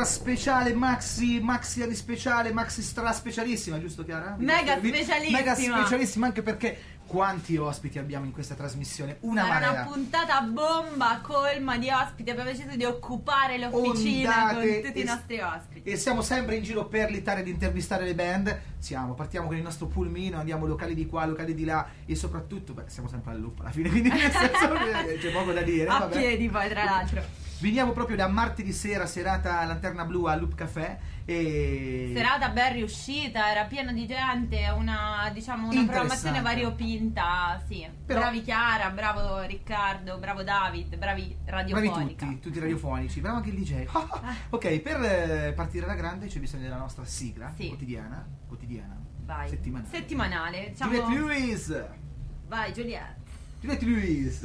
speciale, maxi speciale, maxi stra specialissima, giusto Chiara? Mega specialissima, anche perché quanti ospiti abbiamo in questa trasmissione? Sarà una puntata bomba, colma di ospiti. Abbiamo deciso di occupare l'officina con tutti i nostri ospiti. E siamo sempre in giro per l'Italia ad intervistare le band. Partiamo con il nostro pulmino, andiamo locali di qua, locali di là e soprattutto, siamo sempre al loop alla fine, quindi nel senso c'è poco da dire. A piedi poi, tra l'altro. Veniamo proprio da martedì sera, serata Lanterna Blu al Loop Café. E serata ben riuscita, era piena di gente, una programmazione variopinta, sì. Però, bravi Chiara, bravo Riccardo, bravo David, bravi radiofonica. Tutti radiofonici, bravo anche il DJ. Ok, per partire alla grande c'è bisogno della nostra sigla quotidiana. Vai. Settimanale. Juliette Lewis. Vai Juliette. Juliette Lewis.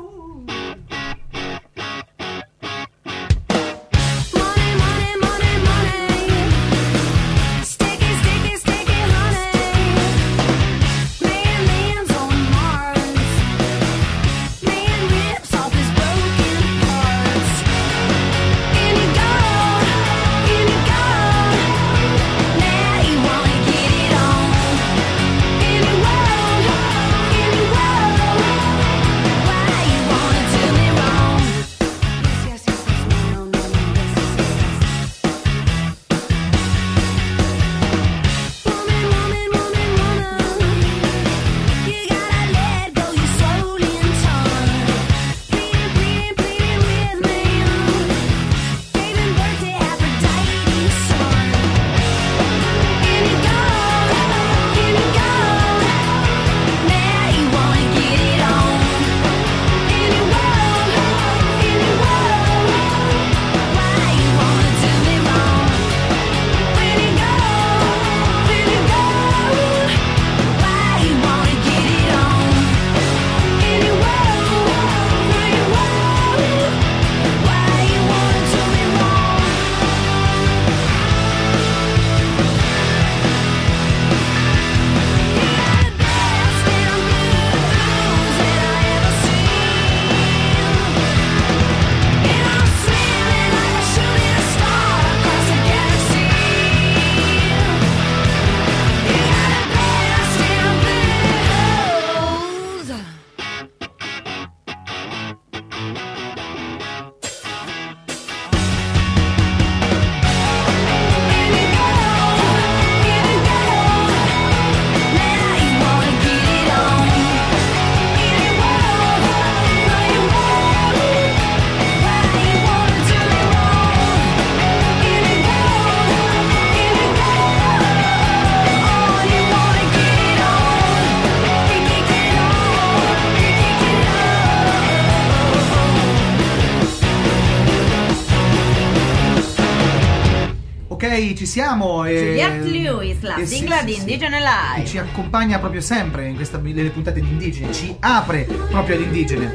Ci siamo. Juliette Lewis, la sigla di Indigene Live. Che ci accompagna proprio sempre in nelle puntate di Indigene, ci apre proprio ad Indigene.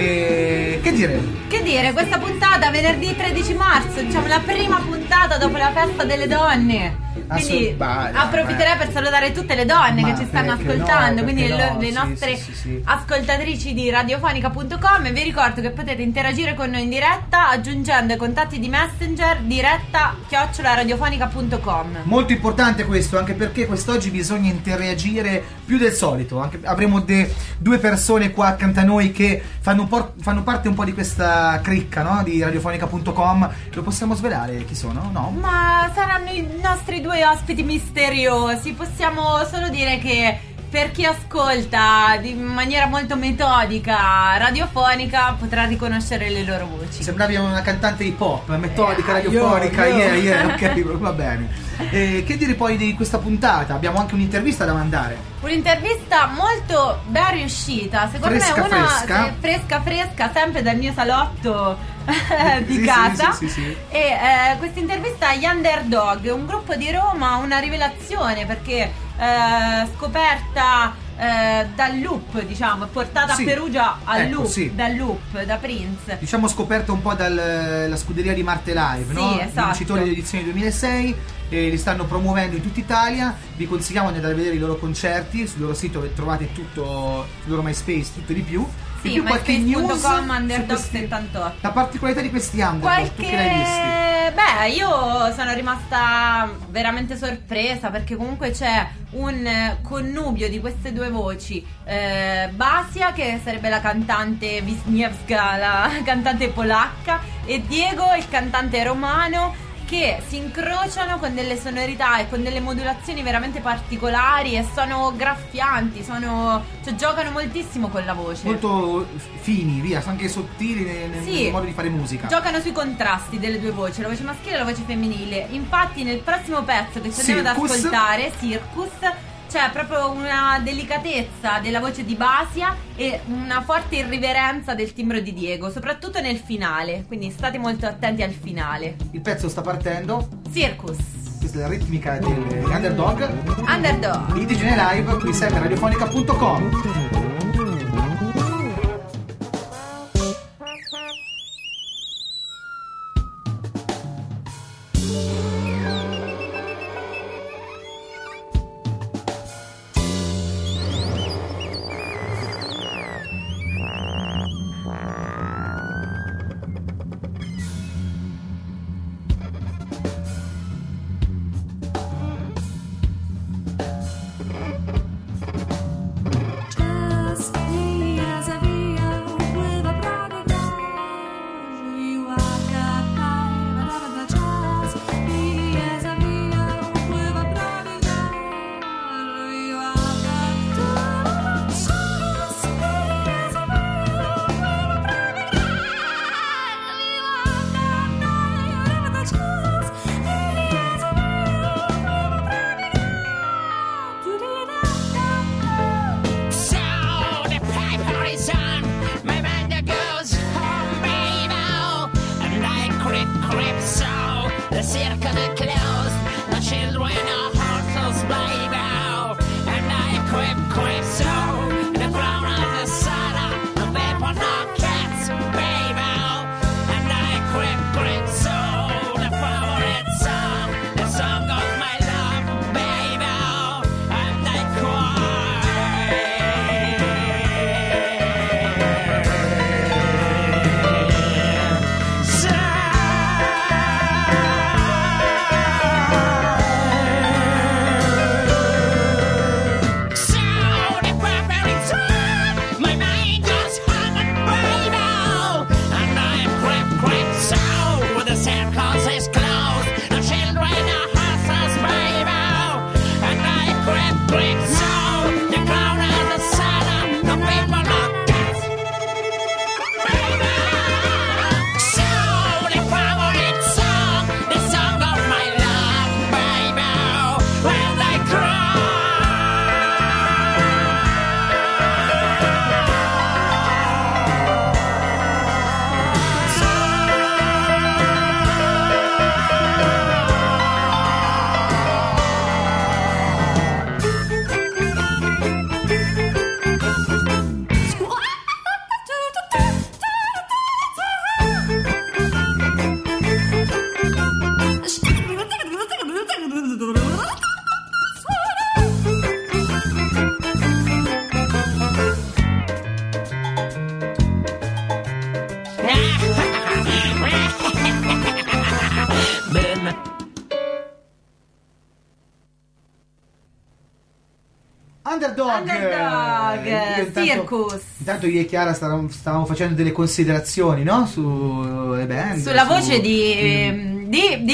Che dire? Questa puntata venerdì 13 marzo, diciamo la prima puntata dopo la festa delle donne. Quindi approfitterei per salutare tutte le donne che ci stanno ascoltando, quindi le nostre ascoltatrici di radiofonica.com. E vi ricordo che potete interagire con noi in diretta aggiungendo i contatti di Messenger diretta@radiofonica.com. Molto importante questo, anche perché quest'oggi bisogna interagire più del solito. Avremo due persone qua accanto a noi che fanno parte un po' di questa cricca, no? Di radiofonica.com. Lo possiamo svelare chi sono? No? Ma saranno i nostri due ospiti misteriosi. Possiamo solo dire che per chi ascolta in maniera molto metodica radiofonica potrà riconoscere le loro voci. Sembravi una cantante hip hop, metodica, radiofonica. Ok, va bene. Che dire poi di questa puntata? Abbiamo anche un'intervista da mandare. Un'intervista molto ben riuscita, secondo me fresca, sempre dal mio salotto di casa. Sì. E questa intervista agli Underdog, un gruppo di Roma, una rivelazione perché scoperta dal Loop, diciamo, portata a Perugia al Loop, dal Loop, da Prince. Diciamo scoperta un po' dalla scuderia di Marte Live, no? Esatto. Vincitori dell'edizione 2006, li stanno promuovendo in tutta Italia. Vi consigliamo di andare a vedere i loro concerti, sul loro sito trovate tutto, sul loro MySpace, tutto di più. Sì, più qualche news Underdog 78. La particolarità di questi Underdog, tu che l'hai visti? Beh, io sono rimasta veramente sorpresa perché comunque c'è un connubio di queste due voci, Basia, che sarebbe la cantante Wisniewska, la cantante polacca, e Diego, il cantante romano, che si incrociano con delle sonorità e con delle modulazioni veramente particolari e sono graffianti, cioè giocano moltissimo con la voce. Molto fini, via, sono anche sottili nel modo di fare musica. Giocano sui contrasti delle due voci, la voce maschile e la voce femminile. Infatti nel prossimo pezzo che ci andiamo ad ascoltare, Circus, c'è proprio una delicatezza della voce di Basia e una forte irriverenza del timbro di Diego, soprattutto nel finale, quindi state molto attenti al finale. Il pezzo sta partendo. Circus. Questa è la ritmica degli Underdog. Underdog. ITGN Live, qui sempre radiofonica.com. Underdog, Circus. Intanto io e Chiara stavamo facendo delle considerazioni, no? Sulle band, sulla voce di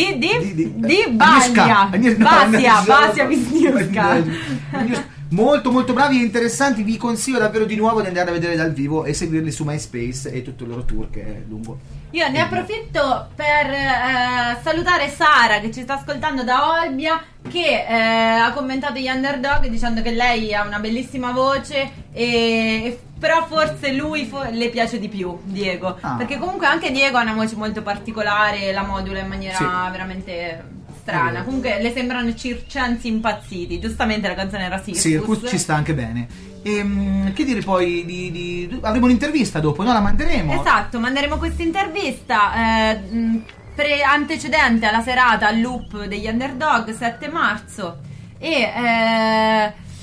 Basia Wisniewska. Molto molto bravi e interessanti. Vi consiglio davvero di nuovo di andare a vedere dal vivo e seguirli su MySpace e tutto il loro tour, che è lungo. Io ne approfitto per salutare Sara, che ci sta ascoltando da Olbia, che ha commentato gli Underdog dicendo che lei ha una bellissima voce però forse lui le piace di più, Diego, perché comunque anche Diego ha una voce molto particolare, la modula in maniera veramente strana. Comunque le sembrano circensi impazziti. Giustamente la canzone era Circus. Ci sta anche bene. Che dire poi avremo un'intervista dopo, no? La manderemo. Esatto, manderemo questa intervista antecedente alla serata al Loop degli Underdog 7 marzo e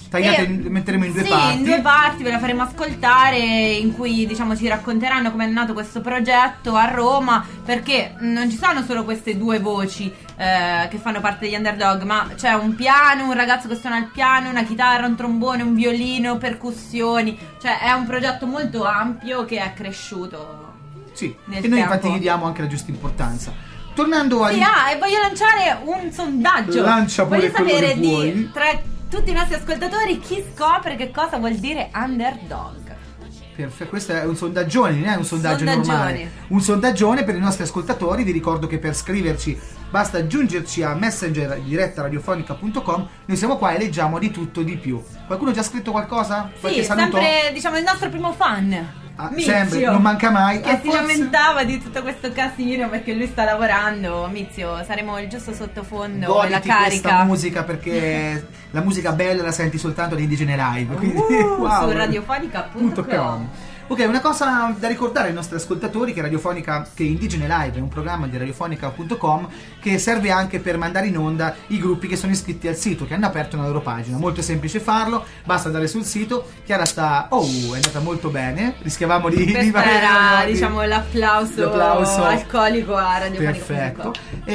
metteremo in due sì, parti. in due parti ve la faremo ascoltare, in cui diciamo ci racconteranno come è nato questo progetto a Roma, perché non ci sono solo queste due voci che fanno parte degli Underdog, ma c'è un piano, un ragazzo che suona il piano, una chitarra, un trombone, un violino, percussioni, cioè è un progetto molto ampio che è cresciuto. Sì, nel e noi tempo. infatti gli diamo anche la giusta importanza. Tornando a... Sì, e voglio lanciare un sondaggio. Lancia pure voglio quello sapere che vuoi. tra tutti i nostri ascoltatori chi scopre che cosa vuol dire underdog. Perfetto, questo è un sondaggione, non è un sondaggio normale. Un sondaggione per i nostri ascoltatori. Vi ricordo che per scriverci basta aggiungerci a Messenger diretta radiofonica.com. Noi siamo qua e leggiamo di tutto e di più. Qualcuno ha già scritto qualcosa? Sì, sempre diciamo il nostro primo fan. Mizio, sempre, non manca mai. Che si lamentava di tutto questo casino perché lui sta lavorando. Mizio, saremo il giusto sottofondo. Goditi la carica questa musica, perché la musica bella la senti soltanto di Indigene Live, quindi, wow. Su radiofonica.com. Ok, una cosa da ricordare ai nostri ascoltatori che Indigene Live è un programma di radiofonica.com che serve anche per mandare in onda i gruppi che sono iscritti al sito, che hanno aperto una loro pagina. Molto semplice farlo, basta andare sul sito. Chiara è andata molto bene, rischiavamo di era diciamo l'applauso alcolico a radiofonica.com. Perfetto.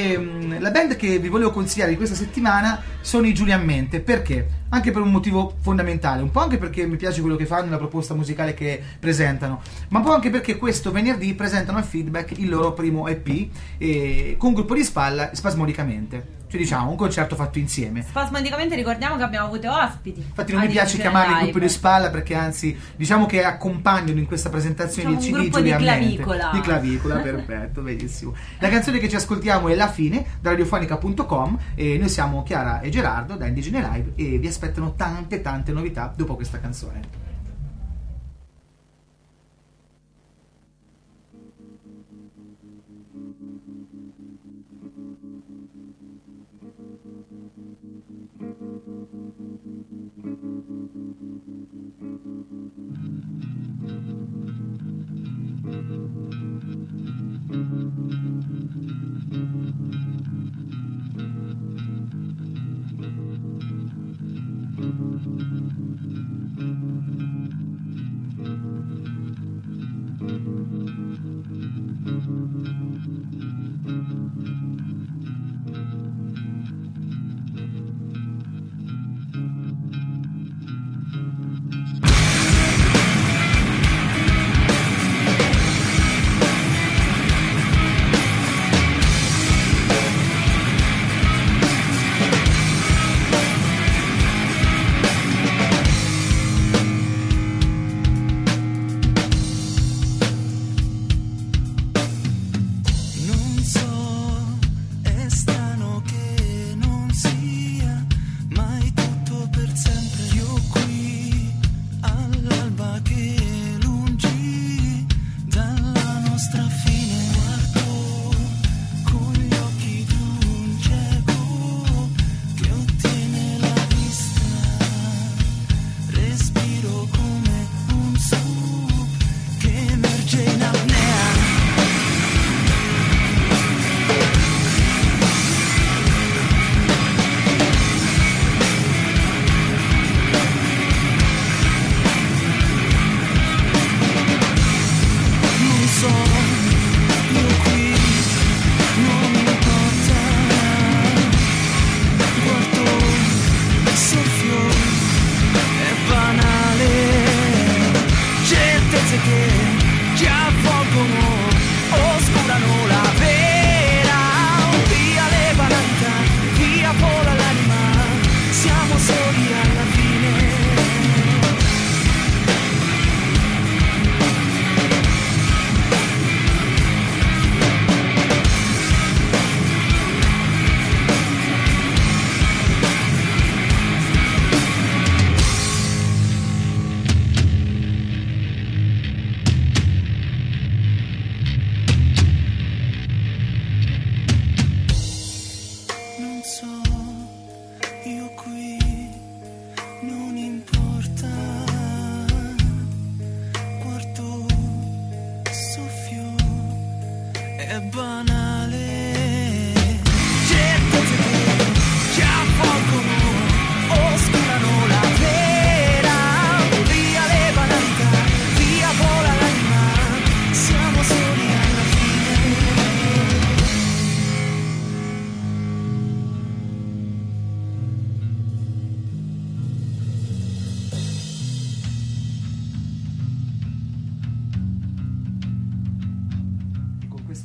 E, la band che vi volevo consigliare di questa settimana sono i Giulian Mente. Perché? Anche per un motivo fondamentale, un po' anche perché mi piace quello che fanno, la proposta musicale che presentano, ma un po' anche perché questo venerdì presentano al Feedback il loro primo EP con un gruppo di Spasmodicamente. Cioè diciamo un concerto fatto insieme. Spasmodicamente ricordiamo che abbiamo avuto ospiti. Infatti non mi piace chiamarli gruppo di spalla, perché anzi diciamo che accompagnano in questa presentazione diciamo il CD Giulian Mente. Clavicola. Di clavicola, perfetto, benissimo. La canzone che ci ascoltiamo è La Fine da radiofonica.com e noi siamo Chiara e Gerardo da Indigene Live e vi aspettano tante novità dopo questa canzone.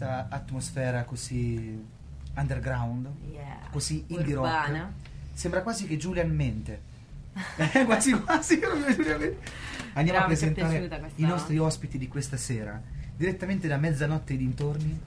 questa atmosfera così underground, così indie rock. Sembra quasi che Julian mente. quasi. Andiamo a presentare i nostri ospiti di questa sera, direttamente da mezzanotte e dintorni.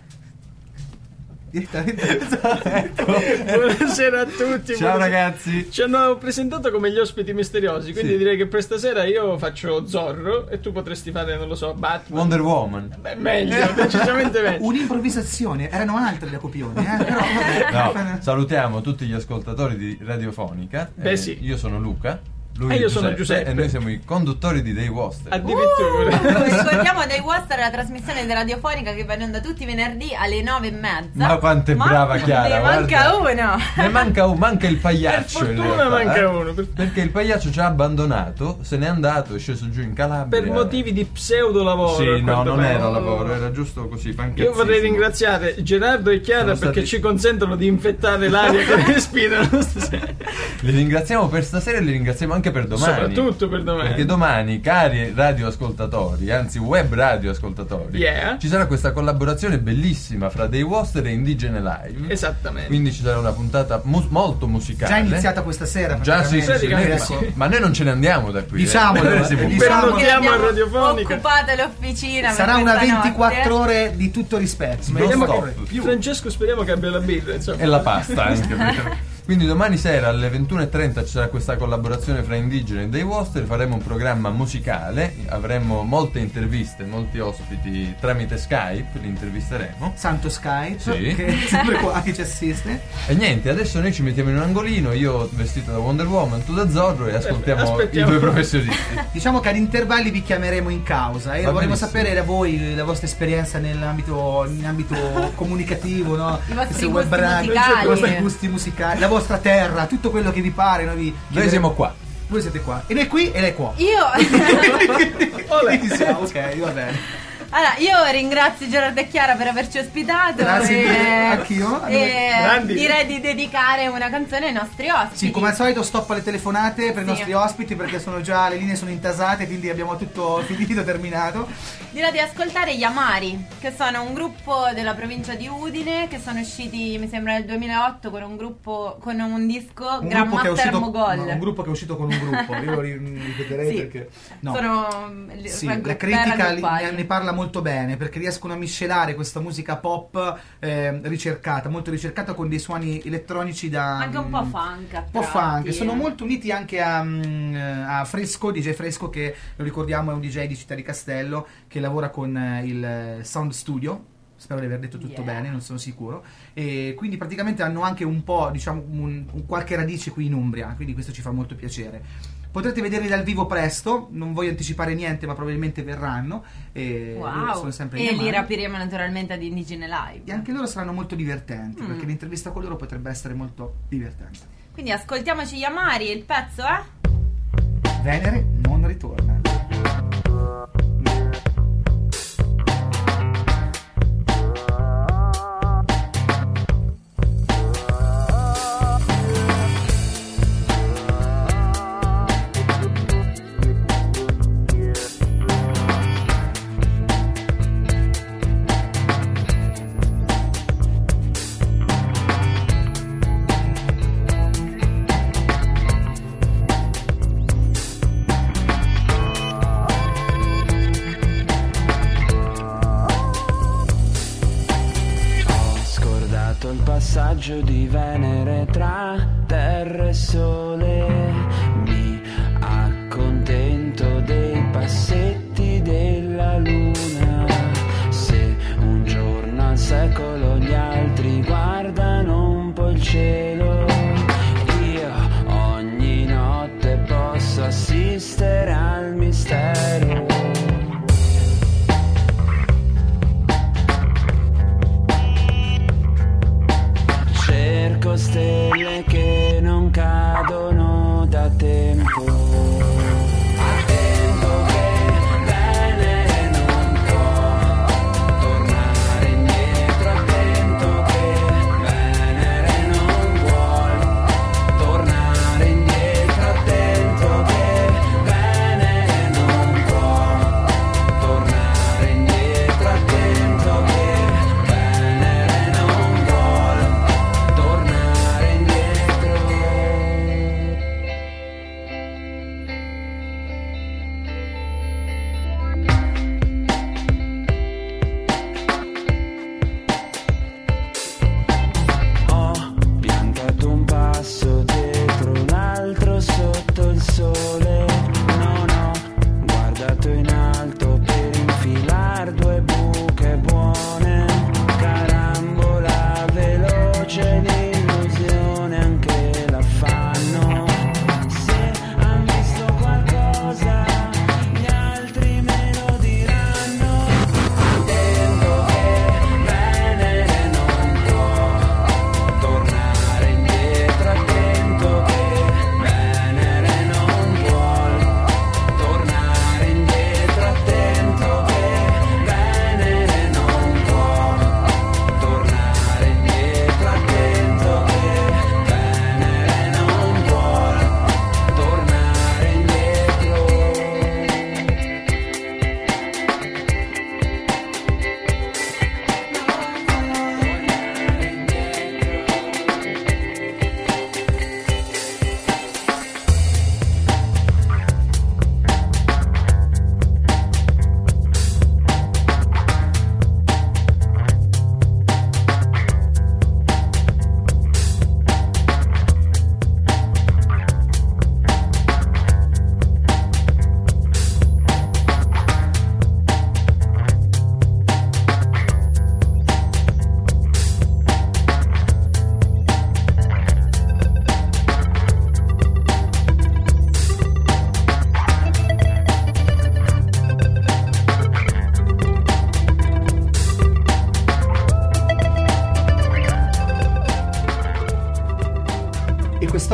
Buonasera a tutti. Ciao ragazzi. Ci hanno presentato come gli ospiti misteriosi, quindi direi che per stasera io faccio Zorro e tu potresti fare, non lo so, Batman, Wonder Woman. Beh, meglio, decisamente meglio. Un'improvvisazione, erano altre le copioni, però no, salutiamo tutti gli ascoltatori di Radiofonica. Sì. Io sono Luca. Lui io sono Giuseppe e noi siamo i conduttori di Dei Woster. Addirittura. Ricordiamo Dei Woster, la trasmissione di Radiofonica che va in onda tutti i venerdì alle 9:30. Ma quanto è brava Chiara. Ne manca uno. Ne manca uno, manca il pagliaccio. Per fortuna manca uno. Perché il pagliaccio ci ha abbandonato, se n'è andato, è sceso giù in Calabria. Per motivi di pseudo lavoro. Sì, no, non era lavoro, era giusto così. Io vorrei ringraziare Gerardo e Chiara perché ci consentono di infettare l'aria che respirano stasera. Li ringraziamo per stasera e li ringraziamo anche per domani. Soprattutto per domani. Perché domani, cari radioascoltatori, anzi web radioascoltatori, ci sarà questa collaborazione bellissima fra Dei Woster e Indigene Live. Esattamente. Quindi ci sarà una puntata molto musicale. Già iniziata questa sera. Già sì, ma noi non ce ne andiamo da qui. Diciamolo. Prenotiamo a Radiofonica. Occupate l'officina. Sarà una 24 ore di tutto rispetto. Francesco speriamo che abbia la birra, insomma. E la pasta anche. Quindi domani sera alle 21:30 ci sarà questa collaborazione fra Indigene e Dei Woster, faremo un programma musicale, avremo molte interviste, molti ospiti tramite Skype, li intervisteremo. Santo Skype, sì. Che è sempre qua che ci assiste. E niente, adesso noi ci mettiamo in un angolino, io vestito da Wonder Woman, tu da Zorro e ascoltiamo i due professionisti. Diciamo che ad intervalli vi chiameremo in causa e vorremmo sapere da voi la vostra esperienza in ambito comunicativo, no? I vostri gusti musicali, la vostra terra, tutto quello che vi pare. Noi siamo qua. Voi siete qua. E lei qui e lei qua. Io ok, va bene. Allora, io ringrazio Gerardo e Chiara per averci ospitato. Grazie, anch'io. E direi di dedicare una canzone ai nostri ospiti. Sì, come al solito stoppa le telefonate per i nostri ospiti perché le linee sono intasate, quindi abbiamo tutto finito, terminato. Direi di ascoltare gli Amari, che sono un gruppo della provincia di Udine, che sono usciti, mi sembra, nel 2008 con un disco Grandmaster Mogol. Un gruppo che è uscito con un gruppo, io lo ripeterei perché la critica ne parla molto bene perché riescono a miscelare questa musica pop ricercata, molto ricercata, con dei suoni elettronici anche un po' funk. Un po' funk. Sono molto uniti anche a Fresco, DJ Fresco, che lo ricordiamo è un DJ di Città di Castello che lavora con il Sound Studio. Spero di aver detto tutto bene, non sono sicuro. E quindi praticamente hanno anche un po', diciamo, qualche radice qui in Umbria, quindi questo ci fa molto piacere. Potrete vederli dal vivo presto, non voglio anticipare niente, ma probabilmente verranno. Sono sempre e li rapiremo naturalmente ad Indigene Live. E anche loro saranno molto divertenti, perché l'intervista con loro potrebbe essere molto divertente. Quindi ascoltiamoci gli Amari, il pezzo è? Venere non ritorna. Di Venere tra terra e sole, mi accontento dei passetti della luna. Se un giorno al secolo gli altri guardano un po' il cielo, io ogni notte posso assistere al mistero. Stelle che non cadono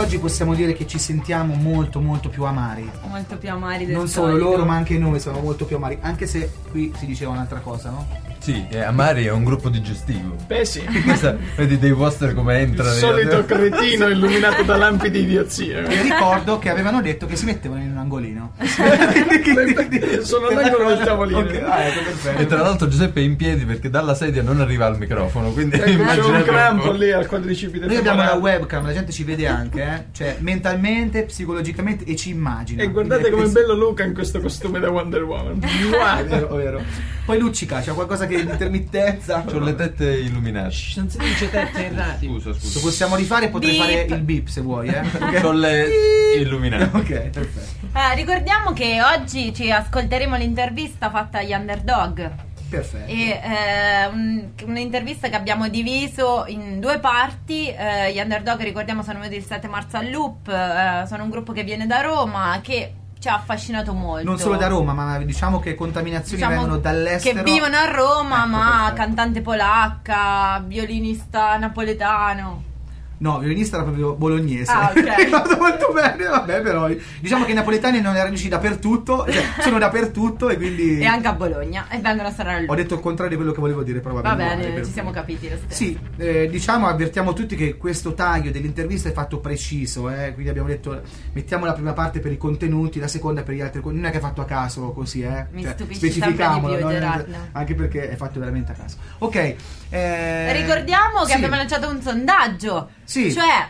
oggi possiamo dire che ci sentiamo molto molto più amari. Molto più amari del Non solito. solo loro, ma anche noi siamo molto più amari. Anche se qui si diceva un'altra cosa, no? Sì, Amari è un gruppo digestivo. Beh sì. Vedi dei poster come Il entrano. solito cretino illuminato da lampi di idiozia. E ricordo che avevano detto che si mettevano in un angolino. Sono l'angolo del tavolino. Ok, ecco, perfetto. E tra l'altro Giuseppe è in piedi perché dalla sedia non arriva al microfono, quindi Ecco, c'è un immaginate crampo po'. lì al quadricipite Noi abbiamo la femorale. webcam, la gente ci vede anche, cioè mentalmente, psicologicamente e ci immagina. E guardate com'è bello Luca in questo costume da Wonder Woman. È vero, è vero. Poi luccica, c'è qualcosa che di intermittenza. C'ho le tette illuminate. Non si dice tette in radio. Scusa. Lo possiamo rifare, potrei Beep. fare il beep se vuoi, C'ho le illuminate. Ok, perfetto. Ricordiamo che oggi ci ascolteremo l'intervista fatta agli Underdog. Perfetto. E un'intervista che abbiamo diviso in due parti. Gli Underdog, ricordiamo, sono venuti il 7 marzo al Loop. Sono un gruppo che viene da Roma, che ci ha affascinato molto. Non solo da Roma, ma diciamo che contaminazioni vengono dall'estero. Che vivono a Roma, Ecco, ma perfetto. cantante polacca, violinista napoletano. No, violinista era proprio bolognese. Ah, ok. È andato molto bene, vabbè, però diciamo che i napoletani non erano riusciti dappertutto, cioè sono dappertutto e quindi E anche a Bologna. E vengono a suonare al ho Loop. detto il contrario di quello che volevo dire, però Va bene, bene, perfetto. ci siamo capiti lo stesso. Sì, diciamo, avvertiamo tutti che questo taglio dell'intervista è fatto preciso, quindi abbiamo detto mettiamo la prima parte per i contenuti, la seconda per gli altri, non è che è fatto a caso così, Mi cioè, stupisci specifichiamolo, sempre di più, no? Gerardo. Anche perché è fatto veramente a caso. Ok, Ricordiamo che sì. abbiamo lanciato un sondaggio. Sì. Cioè,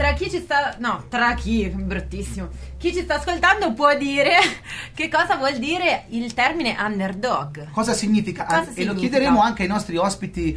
bruttissimo. Chi ci sta ascoltando può dire che cosa vuol dire il termine underdog. Cosa significa? Cosa E lo significa? chiederemo anche ai nostri ospiti,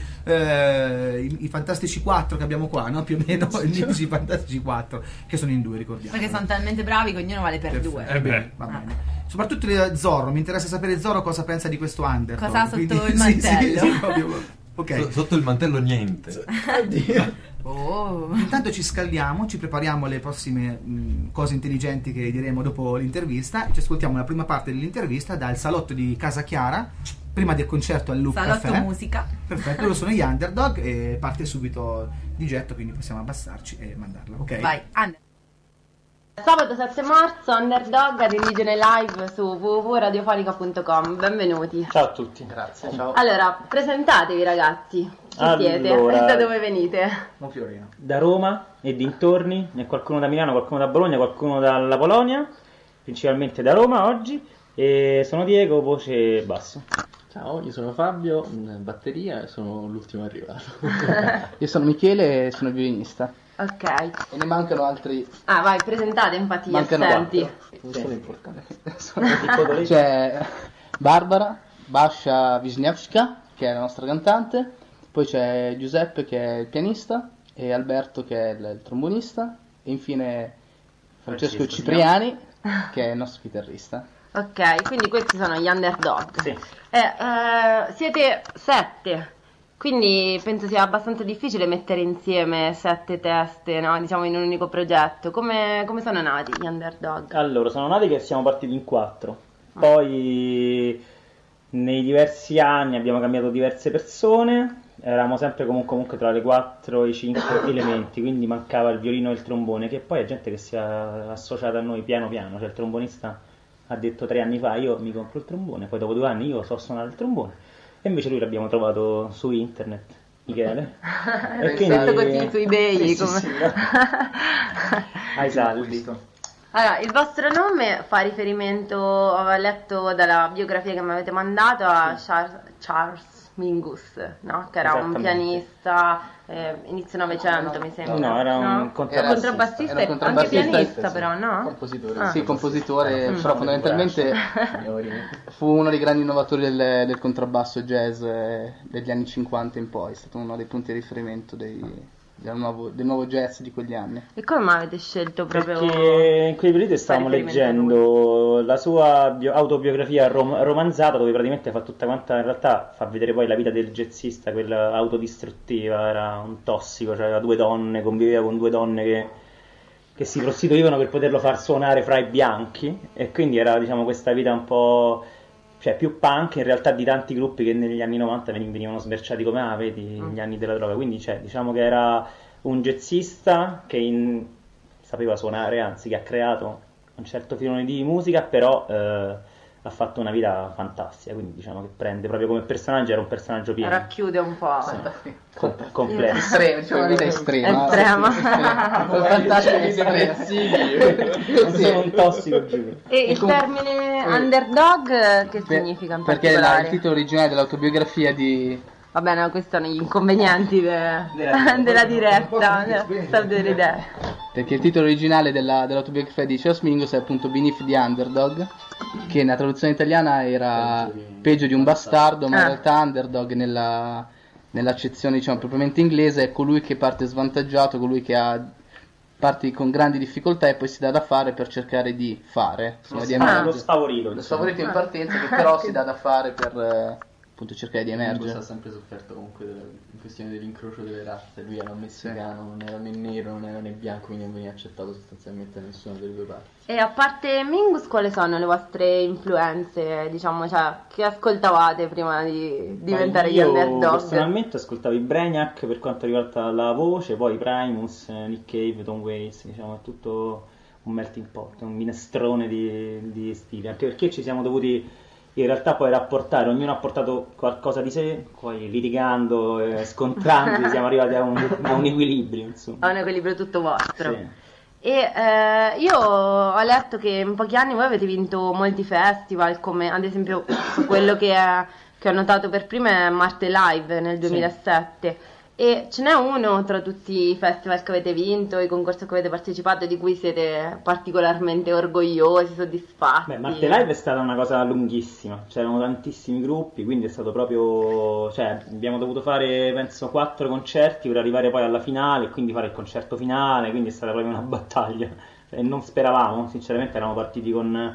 i Fantastici 4 che abbiamo qua, no? Più o meno i mitici Fantastici 4, che sono in due, ricordiamo. Perché sono talmente bravi che ognuno vale per Perfetto. due. beh. Va bene. Soprattutto Zorro, mi interessa sapere Zorro cosa pensa di questo underdog. Cosa ha sotto Quindi- il sì, mantello. sì, proprio. Ok. Sotto il mantello niente. Oddio. Oh. Intanto ci scaldiamo, ci prepariamo le prossime cose intelligenti che diremo dopo l'intervista. Ci ascoltiamo la prima parte dell'intervista dal salotto di Casa Chiara, prima del concerto al Loop Salotto Café. musica. Perfetto, loro sono gli Underdog e parte subito di getto, quindi possiamo abbassarci e mandarla. Ok. Vai, Under. Sabato 7 marzo Underdog Religione Live su www.radiofonica.com. Benvenuti. Ciao a tutti. Grazie, ciao. Allora, presentatevi ragazzi. Chi siete? Allora- Da dove venite? Mo Fiorino. Da Roma e dintorni, e qualcuno da Milano, qualcuno da Bologna, qualcuno dalla Polonia, principalmente da Roma oggi. E sono Diego, voce e basso. Ciao, io sono Fabio, in batteria e sono l'ultimo arrivato. Io sono Michele e sono violinista. Ok. E ne mancano altri. Ah, vai, presentate infatti gli Mancano assenti. 4. Non sono importanti. C'è C'è Barbara, Bascia Wisniewska, che è la nostra cantante. Poi c'è Giuseppe, che è il pianista. E Alberto, che è il trombonista. E infine Francesco Cipriani, che è il nostro chitarrista. Ok, quindi questi sono gli Underdog. Sì. Siete 7. Quindi penso sia abbastanza difficile mettere insieme 7 teste, no? Diciamo in un unico progetto. Come sono nati gli Underdog? Allora, sono nati che siamo partiti in 4. Poi nei diversi anni abbiamo cambiato diverse persone. Eravamo sempre comunque tra le 4 e i 5 elementi, quindi mancava il violino e il trombone, che poi è gente che si è associata a noi piano piano. Cioè il trombonista ha detto 3 anni fa io mi compro il trombone, poi dopo 2 anni io so suonare il trombone. E invece lui l'abbiamo trovato su internet, Michele. E Detto così su eBay. Sì, come... sì, ai saldi. Allora, il vostro nome fa riferimento, ho letto dalla biografia che mi avete mandato, a Charles Mingus, no? Che era un Esattamente. pianista inizio Novecento, mi sembra. No, era un contrabbassista, Era un anche contrabbassista, pianista, sì. però, no? Compositore. Ah. Sì, compositore, però fondamentalmente fu uno dei grandi innovatori del contrabbasso jazz degli anni 50 in poi. È stato uno dei punti di riferimento del nuovo jazz di quegli anni. E come mai avete scelto proprio... Perché in quei periodi stavamo fare riferimento leggendo la sua autobiografia romanzata, dove praticamente fa tutta quanta, in realtà fa vedere poi la vita del jazzista, quella autodistruttiva, era un tossico, cioè aveva 2 donne, conviveva con 2 donne che si prostituivano per poterlo far suonare fra i bianchi, e quindi era, diciamo, questa vita un po', cioè più punk in realtà di tanti gruppi che negli anni 90 venivano smerciati come vedi, gli anni della droga. Quindi, cioè, diciamo che era un jazzista che sapeva suonare, anzi che ha creato un certo filone di musica, però ha fatto una vita fantastica, quindi diciamo che prende proprio come personaggio, era un personaggio pieno. Racchiude un po'. Completo. Diciamo una vita estrema. Non sono un tossico, giuro. E il termine underdog che significa in perché particolare? il titolo originale dell'autobiografia di... Va bene, questi sono gli inconvenienti della diretta. Perché il titolo originale dell'autobiografia di Charles Mingus è appunto Beneath the Underdog, che nella traduzione italiana era peggio di un bastardo, ma in realtà underdog nell'accezione diciamo propriamente inglese è colui che parte svantaggiato, colui che parte con grandi difficoltà e poi si dà da fare per cercare di fare. Lo sfavorito. Lo sfavorito in partenza che però si dà da fare per... appunto cercare di emergere. Ha sempre sofferto comunque in questione dell'incrocio delle razze. Lui era messicano, non era né nero, non era né bianco, quindi non veniva accettato sostanzialmente da nessuna delle due parti. E a parte Mingus, quali sono le vostre influenze, diciamo, cioè, che ascoltavate prima di diventare gli underdog? Io personalmente ascoltavo i Brainiac per quanto riguarda la voce, poi Primus, Nick Cave, Tom Waits, diciamo, è tutto un melting pot, un minestrone di stili, anche perché ci siamo dovuti in realtà poi rapportare, ognuno ha portato qualcosa di sé, poi litigando, scontrando, siamo arrivati a un equilibrio, insomma. A un equilibrio tutto vostro. Sì. E io ho letto che in pochi anni voi avete vinto molti festival, come ad esempio quello che ho notato per prima è Marte Live nel 2007. Sì. E ce n'è uno tra tutti i festival che avete vinto, i concorsi a cui avete partecipato, di cui siete particolarmente orgogliosi, soddisfatti? Beh, Marte Live è stata una cosa lunghissima, c'erano tantissimi gruppi, quindi è stato proprio, cioè abbiamo dovuto fare penso 4 concerti per arrivare poi alla finale e quindi fare il concerto finale, quindi è stata proprio una battaglia e non speravamo, sinceramente eravamo partiti con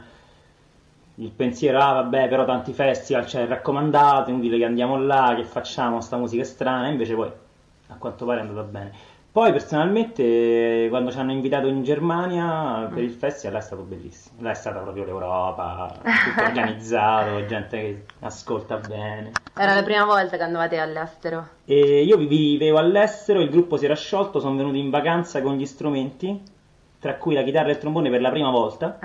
il pensiero, vabbè, però tanti festival, c'è il raccomandato, inutile che andiamo là, che facciamo sta musica strana, e invece poi a quanto pare è andata bene. Poi personalmente quando ci hanno invitato in Germania per il festival, là è stato bellissimo, là è stata proprio l'Europa, tutto organizzato, gente che ascolta bene. Era la prima volta che andavate all'estero? E io vivevo all'estero, il gruppo si era sciolto, sono venuti in vacanza con gli strumenti, tra cui la chitarra e il trombone per la prima volta,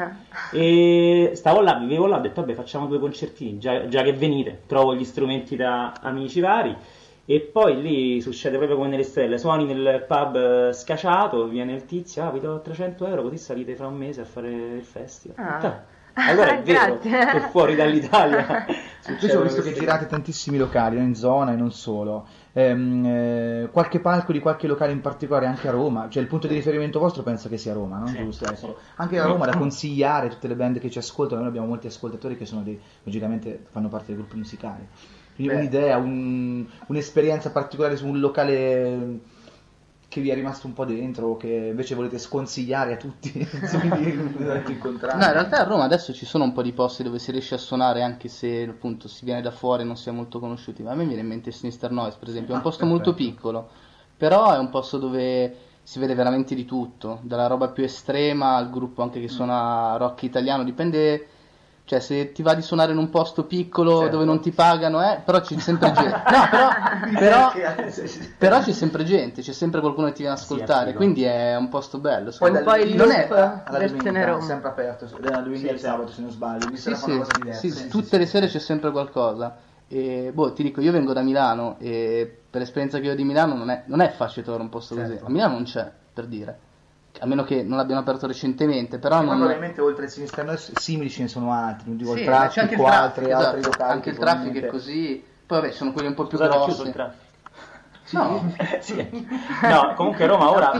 e stavo là, vivevo là, ho detto vabbè facciamo 2 concertini, già che venite, trovo gli strumenti da amici vari. E poi lì succede proprio come nelle stelle, suoni nel pub scaciato, viene il tizio, vi do 300 euro così salite fra un mese a fare il festival. Allora è vero, che fuori dall'Italia. Invece ho visto che girate tantissimi locali, in zona e non solo. Qualche palco di qualche locale in particolare anche a Roma, cioè il punto di riferimento vostro penso che sia Roma, no? Sì. Giusto? Anche a Roma da consigliare tutte le band che ci ascoltano, noi abbiamo molti ascoltatori che sono logicamente fanno parte dei gruppi musicali. Quindi un'idea, un'esperienza particolare su un locale che vi è rimasto un po' dentro o che invece volete sconsigliare a tutti incontrare. No, in realtà a Roma adesso ci sono un po' di posti dove si riesce a suonare anche se appunto si viene da fuori e non si è molto conosciuti, ma a me viene in mente Sinister Noise per esempio, è un posto molto piccolo, però è un posto dove si vede veramente di tutto, dalla roba più estrema al gruppo anche che suona rock italiano, dipende. Cioè se ti va di suonare in un posto piccolo dove non ti pagano, però c'è sempre gente. No, però c'è sempre gente, c'è sempre qualcuno che ti viene ad ascoltare, quindi è un posto bello. Poi un po' il non loop è versione Roma. È sempre aperto, da lunedì al sabato se non sbaglio, mi sarà una cosa diversa. Sì, tutte le sere c'è sempre qualcosa. E ti dico, io vengo da Milano e per l'esperienza che ho di Milano non è facile trovare un posto così. A Milano non c'è, per dire. A meno che non l'abbiano aperto recentemente, però non... probabilmente oltre il Sinister Noise simili ce ne sono altri, non dico il c'è anche traffico, altri locali. Anche il traffico è così. Poi vabbè, sono quelli un po' più grossi. Chiuso il traffico. No. Sì. No, comunque Roma ora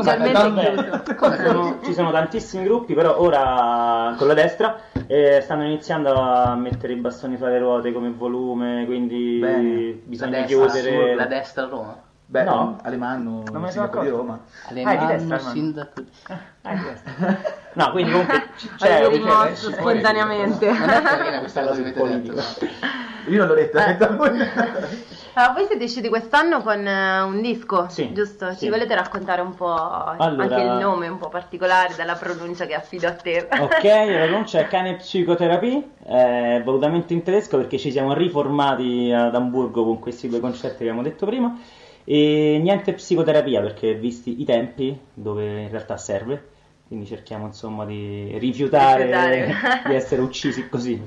ci sono tantissimi gruppi, però ora con la destra stanno iniziando a mettere i bastoni fra le ruote come volume, quindi bisogna chiudere la destra a Roma. Beh, no, Alemanno, non me ne sindaco di Roma. Alemanno, sindaco. No, quindi comunque c'è rimosso spontaneamente. Non è carina questa cosa che avete detto. Io non l'ho detta. Voi siete usciti quest'anno con un disco, sì, giusto? sì. Ci volete raccontare un po' anche il nome un po' particolare, dalla pronuncia che affido a te? Ok, la pronuncia è Keine Psychotherapie, volutamente in tedesco perché ci siamo riformati ad Amburgo con questi 2 concerti che abbiamo detto prima. E niente psicoterapia perché visti i tempi dove in realtà serve, quindi cerchiamo insomma di rifiutare di essere uccisi così.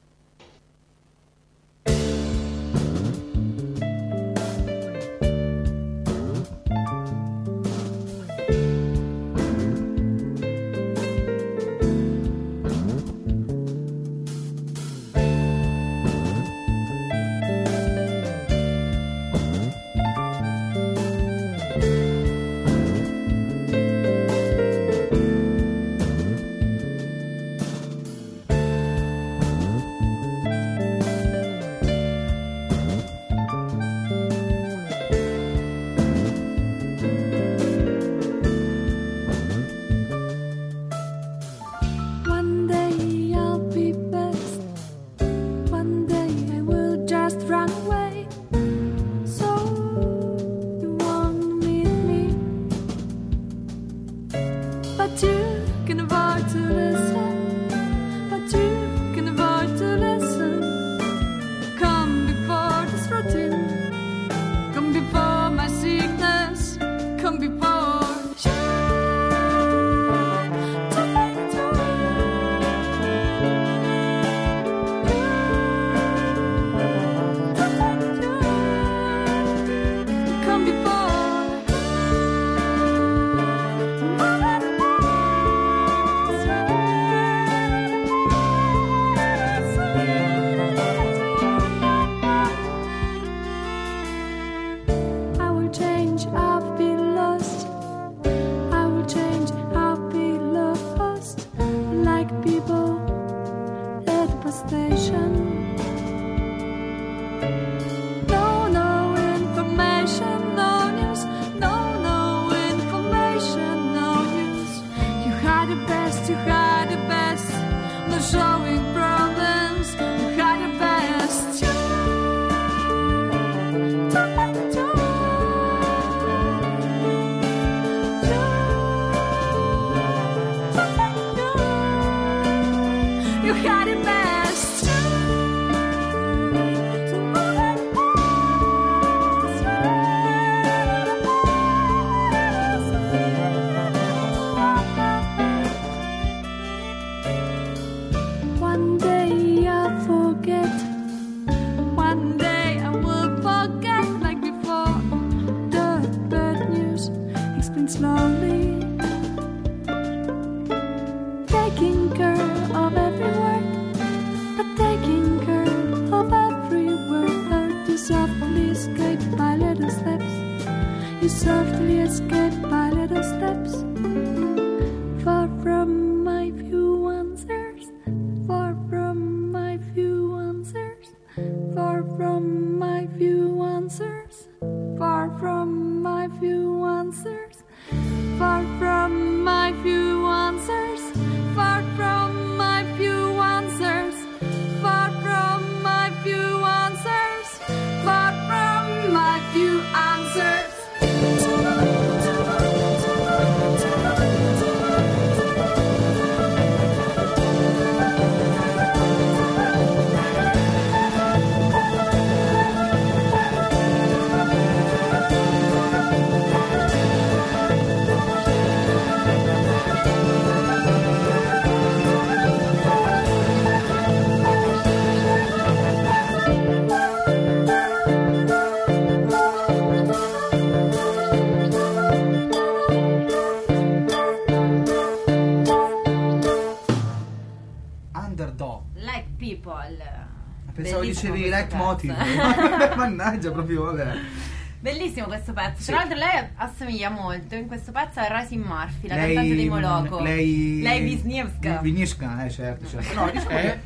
Pensavo dicevi leitmotiv. Mannaggia, proprio vabbè. Bellissimo questo pezzo. Tra l'altro lei assomiglia molto in questo pezzo a Roisin Murphy, la cantante dei Moloko. Lei Wisniewska. Wisniewska, certo. No, diciamo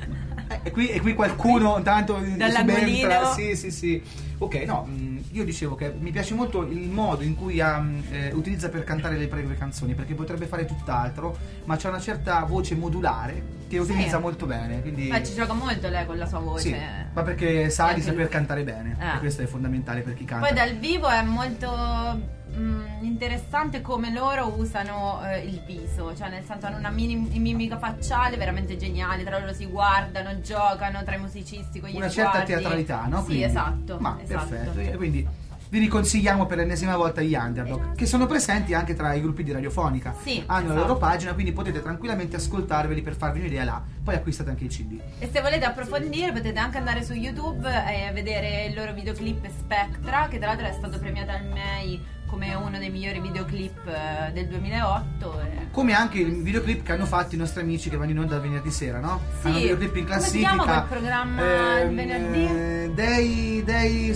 e qui qualcuno tanto dall'angolino. Sì. Ok, no, io dicevo che mi piace molto il modo in cui utilizza per cantare le proprie canzoni, perché potrebbe fare tutt'altro, ma c'è una certa voce modulare che utilizza molto bene, quindi ci gioca molto lei con la sua voce. Sì, ma perché sa di saper cantare bene, e questo è fondamentale per chi canta. Poi dal vivo è molto interessante come loro usano il viso, cioè nel senso hanno una mimica facciale veramente geniale, tra loro si guardano, giocano tra i musicisti con gli una certa teatralità, no? Sì, quindi, esatto. Ma esatto. perfetto, e quindi vi riconsigliamo per l'ennesima volta gli Underdog, che sono presenti anche tra i gruppi di Radiofonica. Sì, hanno la loro pagina, quindi potete tranquillamente ascoltarveli per farvi un'idea là. Poi acquistate anche i CD. E se volete approfondire potete anche andare su YouTube e vedere il loro videoclip Spectra, che tra l'altro è stato premiato al MEI come uno dei migliori videoclip del 2008. Come anche il videoclip che hanno fatto i nostri amici che vanno in onda venerdì sera, no? Sì. Hanno videoclip in classifica. Come si chiama quel programma il venerdì? Dei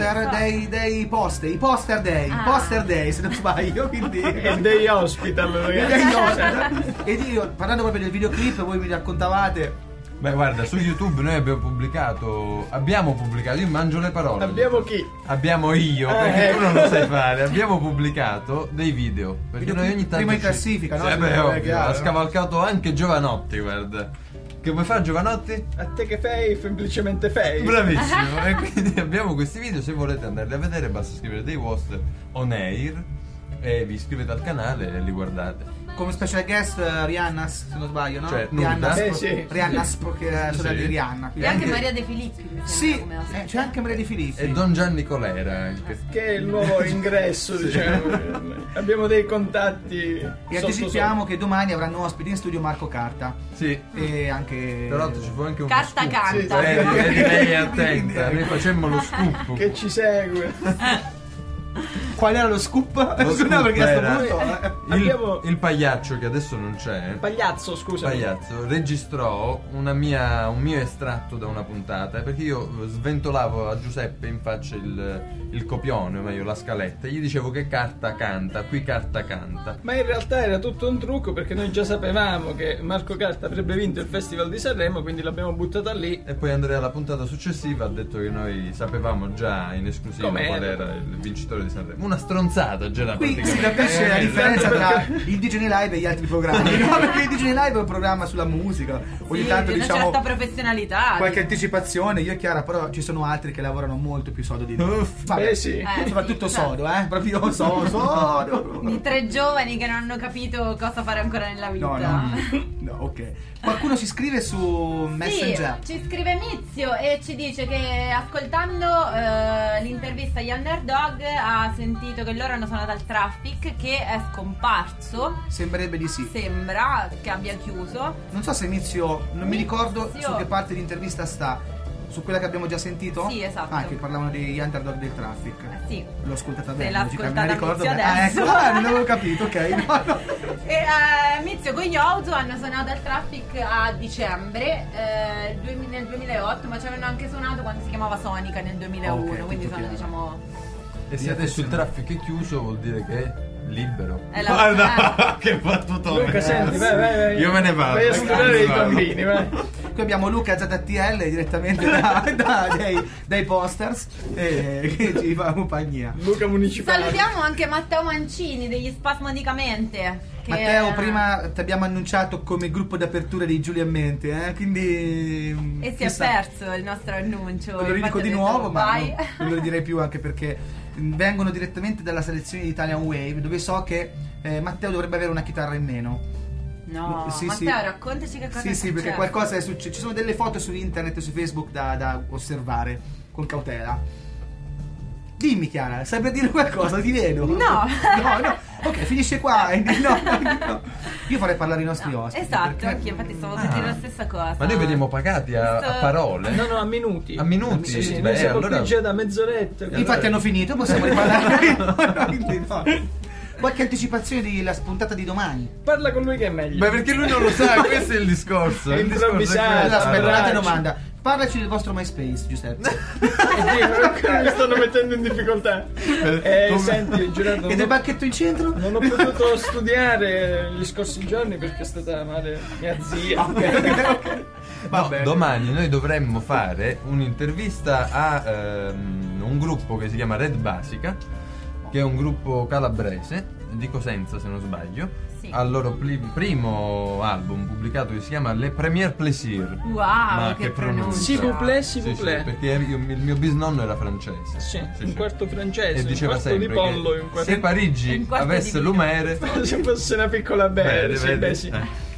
Poster Day, se non sbaglio, quindi e dei Hospital, ed io, parlando proprio del videoclip, voi mi raccontavate. Beh, guarda, su YouTube noi abbiamo pubblicato, io mangio le parole. Abbiamo chi? Abbiamo io, perché tu non lo sai fare. Abbiamo pubblicato dei video, perché noi ogni tanto prima in classifica, no? ovvio, ha scavalcato anche Giovanotti, guarda. Che vuoi fare, Giovanotti? A te che fai, semplicemente fai. Bravissimo. E quindi abbiamo questi video, se volete andarli a vedere basta scrivere Dei Woster on Air e vi iscrivete al canale e li guardate. Come special guest Rihanna, se non sbaglio, no? Cioè, Rihanna, sì. Rihanna che è la sorella di Rihanna. E anche Maria De Filippi, mi sembra, sì, come ospite. c'è anche Maria De Filippi. E Don Gianni Colera anche. Che è il nuovo ingresso, diciamo. Abbiamo dei contatti. E anticipiamo che domani avranno ospiti in studio Marco Carta. Sì. E anche Tra l'altro ci fu anche un Carta scoop. canta. Vedi, lei è attenta. Noi facemmo lo scoop. Che ci segue. Qual era lo scoop? Lo scoop perché era a sto punto il pagliaccio, che adesso non c'è. Pagliazzo, scusa. Pagliazzo registrò un mio estratto da una puntata, perché io sventolavo a Giuseppe in faccia il copione, o meglio la scaletta, e gli dicevo che carta canta, qui carta canta. Ma in realtà era tutto un trucco, perché noi già sapevamo che Marco Carta avrebbe vinto il Festival di Sanremo, quindi l'abbiamo buttata lì. E poi Andrea alla puntata successiva ha detto che noi sapevamo già in esclusiva qual era il vincitore di Sanremo. Una stronzata già da qui praticamente. si capisce la differenza tra il DJ Live e gli altri programmi, no? Perché il DJ Live è un programma sulla musica, ogni tanto di una diciamo certa professionalità, qualche anticipazione, io e Chiara, però ci sono altri che lavorano molto più sodo di noi. Vabbè, sì. soprattutto sì, sodo, proprio sodo. di tre giovani che non hanno capito cosa fare ancora nella vita. No, ok. Qualcuno ci scrive su Messenger. Sì, ci scrive Mizio e ci dice che ascoltando l'intervista agli Underdog ha sentito che loro hanno suonato al Traffic, che è scomparso. Sembrerebbe di sì. Sembra che abbia chiuso. Non so se Mizio, non mi ricordo su che parte di intervista sta. Su quella che abbiamo già sentito? Sì, esatto. Ah, che parlavano degli Underdog del Traffic. Sì. L'ho ascoltata Se bene. l'ha logicamente, ascoltata me la ricordo Mizio bene. adesso. Ecco, non avevo capito, ok. No. E Mizio con gli Ouzo hanno suonato al Traffic a dicembre nel 2008, ma ci avevano anche suonato quando si chiamava Sonica nel 2001, Ok, quindi tutto sono chiaro. diciamo... E se adesso il traffico è chiuso vuol dire che è libero. È la- Guarda, che battutone. Luca, senti, vai. Io me ne vado. Vai a studiare i bambini, vai. Qui abbiamo Luca ZTL direttamente dai posters che ci fa compagnia. Luca Municipale. Salutiamo anche Matteo Mancini degli Spasmodicamente. Che Matteo, prima ti abbiamo annunciato come gruppo d'apertura di Giulia Mente, quindi... E si è perso il nostro annuncio. Lo ridico infatti ho di detto, nuovo, ma vai. non lo direi più, anche perché vengono direttamente dalla selezione di Italian Wave, dove so che Matteo dovrebbe avere una chitarra in meno. No, Sì, Matteo, sì. raccontaci che cosa è Sì, successo. perché qualcosa è successo. Ci sono delle foto su internet e su Facebook da osservare con cautela. Dimmi, Chiara, sai per dire qualcosa? Ti vedo. No. Ok, finisce qua. No. Io farei parlare i nostri ospiti. Esatto, perché- anche infatti stavo per dire la stessa cosa. Ma noi veniamo pagati a parole? No, a minuti. A minuti? Sì, Beh, noi siamo allora... qui già da mezz'oretta. Infatti hanno finito, possiamo riparlare. Quindi no. Qualche anticipazione della spuntata di domani? Parla con lui che è meglio. Beh, perché lui non lo sa, questo è il discorso. È Il discorso è improvvisato. questo. Aspetta, un'altra braccio. domanda. Parlaci del vostro MySpace, Giuseppe. Mi stanno mettendo in difficoltà. Senti, Gerardo, E del banchetto in centro? non ho potuto studiare gli scorsi giorni perché è stata male mia zia. Va No, bene. domani noi dovremmo fare un'intervista a un gruppo che si chiama Red Basica, che è un gruppo calabrese di Cosenza, se non sbaglio. Sì. Al loro primo album pubblicato, che si chiama Le Premier Plaisir. Wow, Ma che pronuncia. S'il vous plaît, s'il Sì, vous sì, plaît. perché il mio bisnonno era francese. Sì, un quarto francese, E un diceva quarto sempre di pollo e un che quarto se Parigi un quarto di avesse vino. l'umere, se fosse una piccola bere, sì, vedi? beh, sì. Ci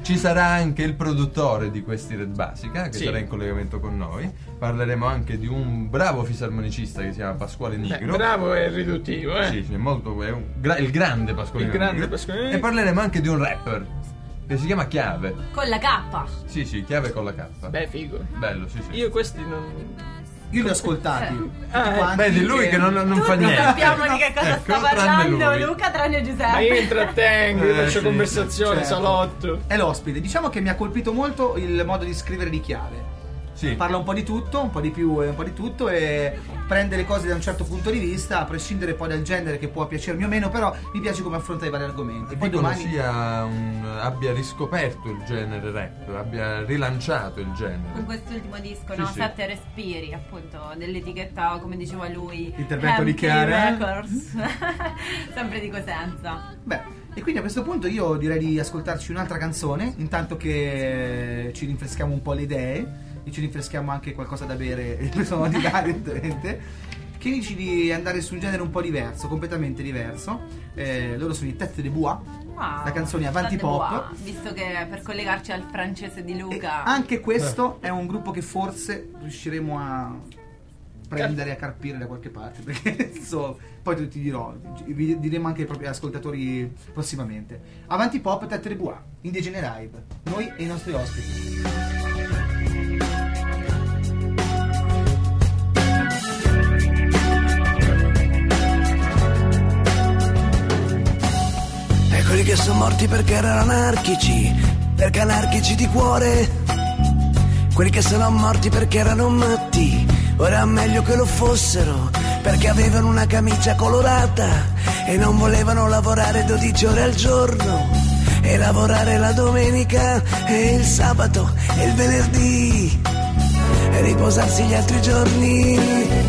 Ci sarà anche il produttore di questi Red Basica che sarà in collegamento con noi. Parleremo anche di un bravo fisarmonicista che si chiama Pasquale Nigro. Bravo è riduttivo, Sì, è molto, il grande Pasquale Nigro. E parleremo anche di un rapper che si chiama Chiave. Con la K. Sì, Chiave con la K. Beh, figo. Bello, sì. Io questi non... Io li ho ascoltati. Vedi, lui che non fa niente. Sappiamo di che cosa sta parlando Luca, tranne Giuseppe. Ma io intrattengo, io faccio conversazione, salotto. È l'ospite. Diciamo che mi ha colpito molto il modo di scrivere di Chiave. Parla un po' di tutto, un po' di più e un po' di tutto, e prende le cose da un certo punto di vista, a prescindere poi dal genere che può piacermi o meno, però mi piace come affronta i vari argomenti. Poi domani abbia riscoperto il genere rap, abbia rilanciato il genere. Con quest'ultimo disco, no? 7 respiri, appunto, dell'etichetta, come diceva lui, intervento di Chiara Records. Sempre di Cosenza. Beh, e quindi a questo punto io direi di ascoltarci un'altra canzone, intanto che ci rinfreschiamo un po' le idee e ci rinfreschiamo anche qualcosa da bere evidentemente, che dici di andare su un genere un po' diverso, completamente diverso. Loro sono i Tête de Bois. La canzone Avanti Pop, visto che per collegarci al francese di Luca, anche questo è un gruppo che forse riusciremo a prendere, a carpire da qualche parte, perché poi ti dirò, vi diremo anche ai propri ascoltatori prossimamente. Avanti Pop, Tête de Bois, Indigene Live, noi e i nostri ospiti. Quelli che sono morti perché erano anarchici, perché anarchici di cuore. Quelli che sono morti perché erano matti, ora è meglio che lo fossero, perché avevano una camicia colorata e non volevano lavorare 12 ore al giorno, e lavorare la domenica e il sabato e il venerdì e riposarsi gli altri giorni.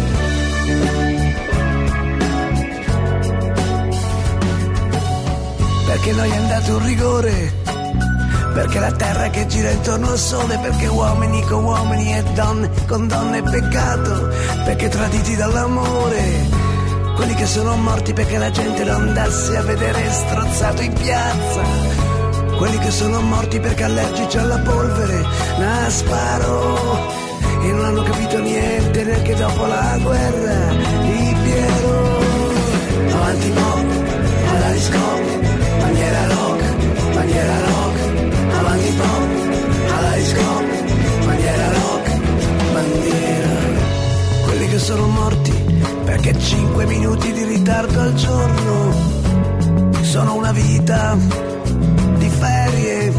Perché noi è andato un rigore, perché la terra che gira intorno al sole, perché uomini con uomini e donne con donne è peccato, perché traditi dall'amore. Quelli che sono morti perché la gente lo andasse a vedere strozzato in piazza. Quelli che sono morti perché allergici alla polvere, la sparo, e non hanno capito niente neanche dopo la guerra di Piero. Avanti pop, alla disco, bandiera rock, avanti pop, alla disco, bandiera rock, bandiera. Quelli che sono morti perché 5 minuti di ritardo al giorno sono una vita di ferie.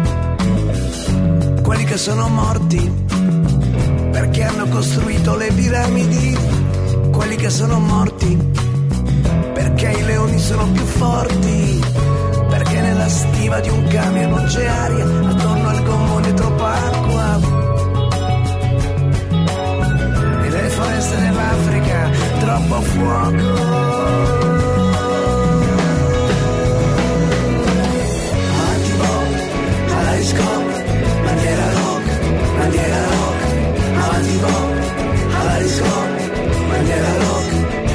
Quelli che sono morti perché hanno costruito le piramidi. Quelli che sono morti perché i leoni sono più forti, perché nella stiva di un camion non c'è aria, attorno al gommone troppa acqua, e nelle foreste dell'Africa troppo fuoco. Avanti pop, alla disco, bandiera rock, avanti pop, alla disco, bandiera rock.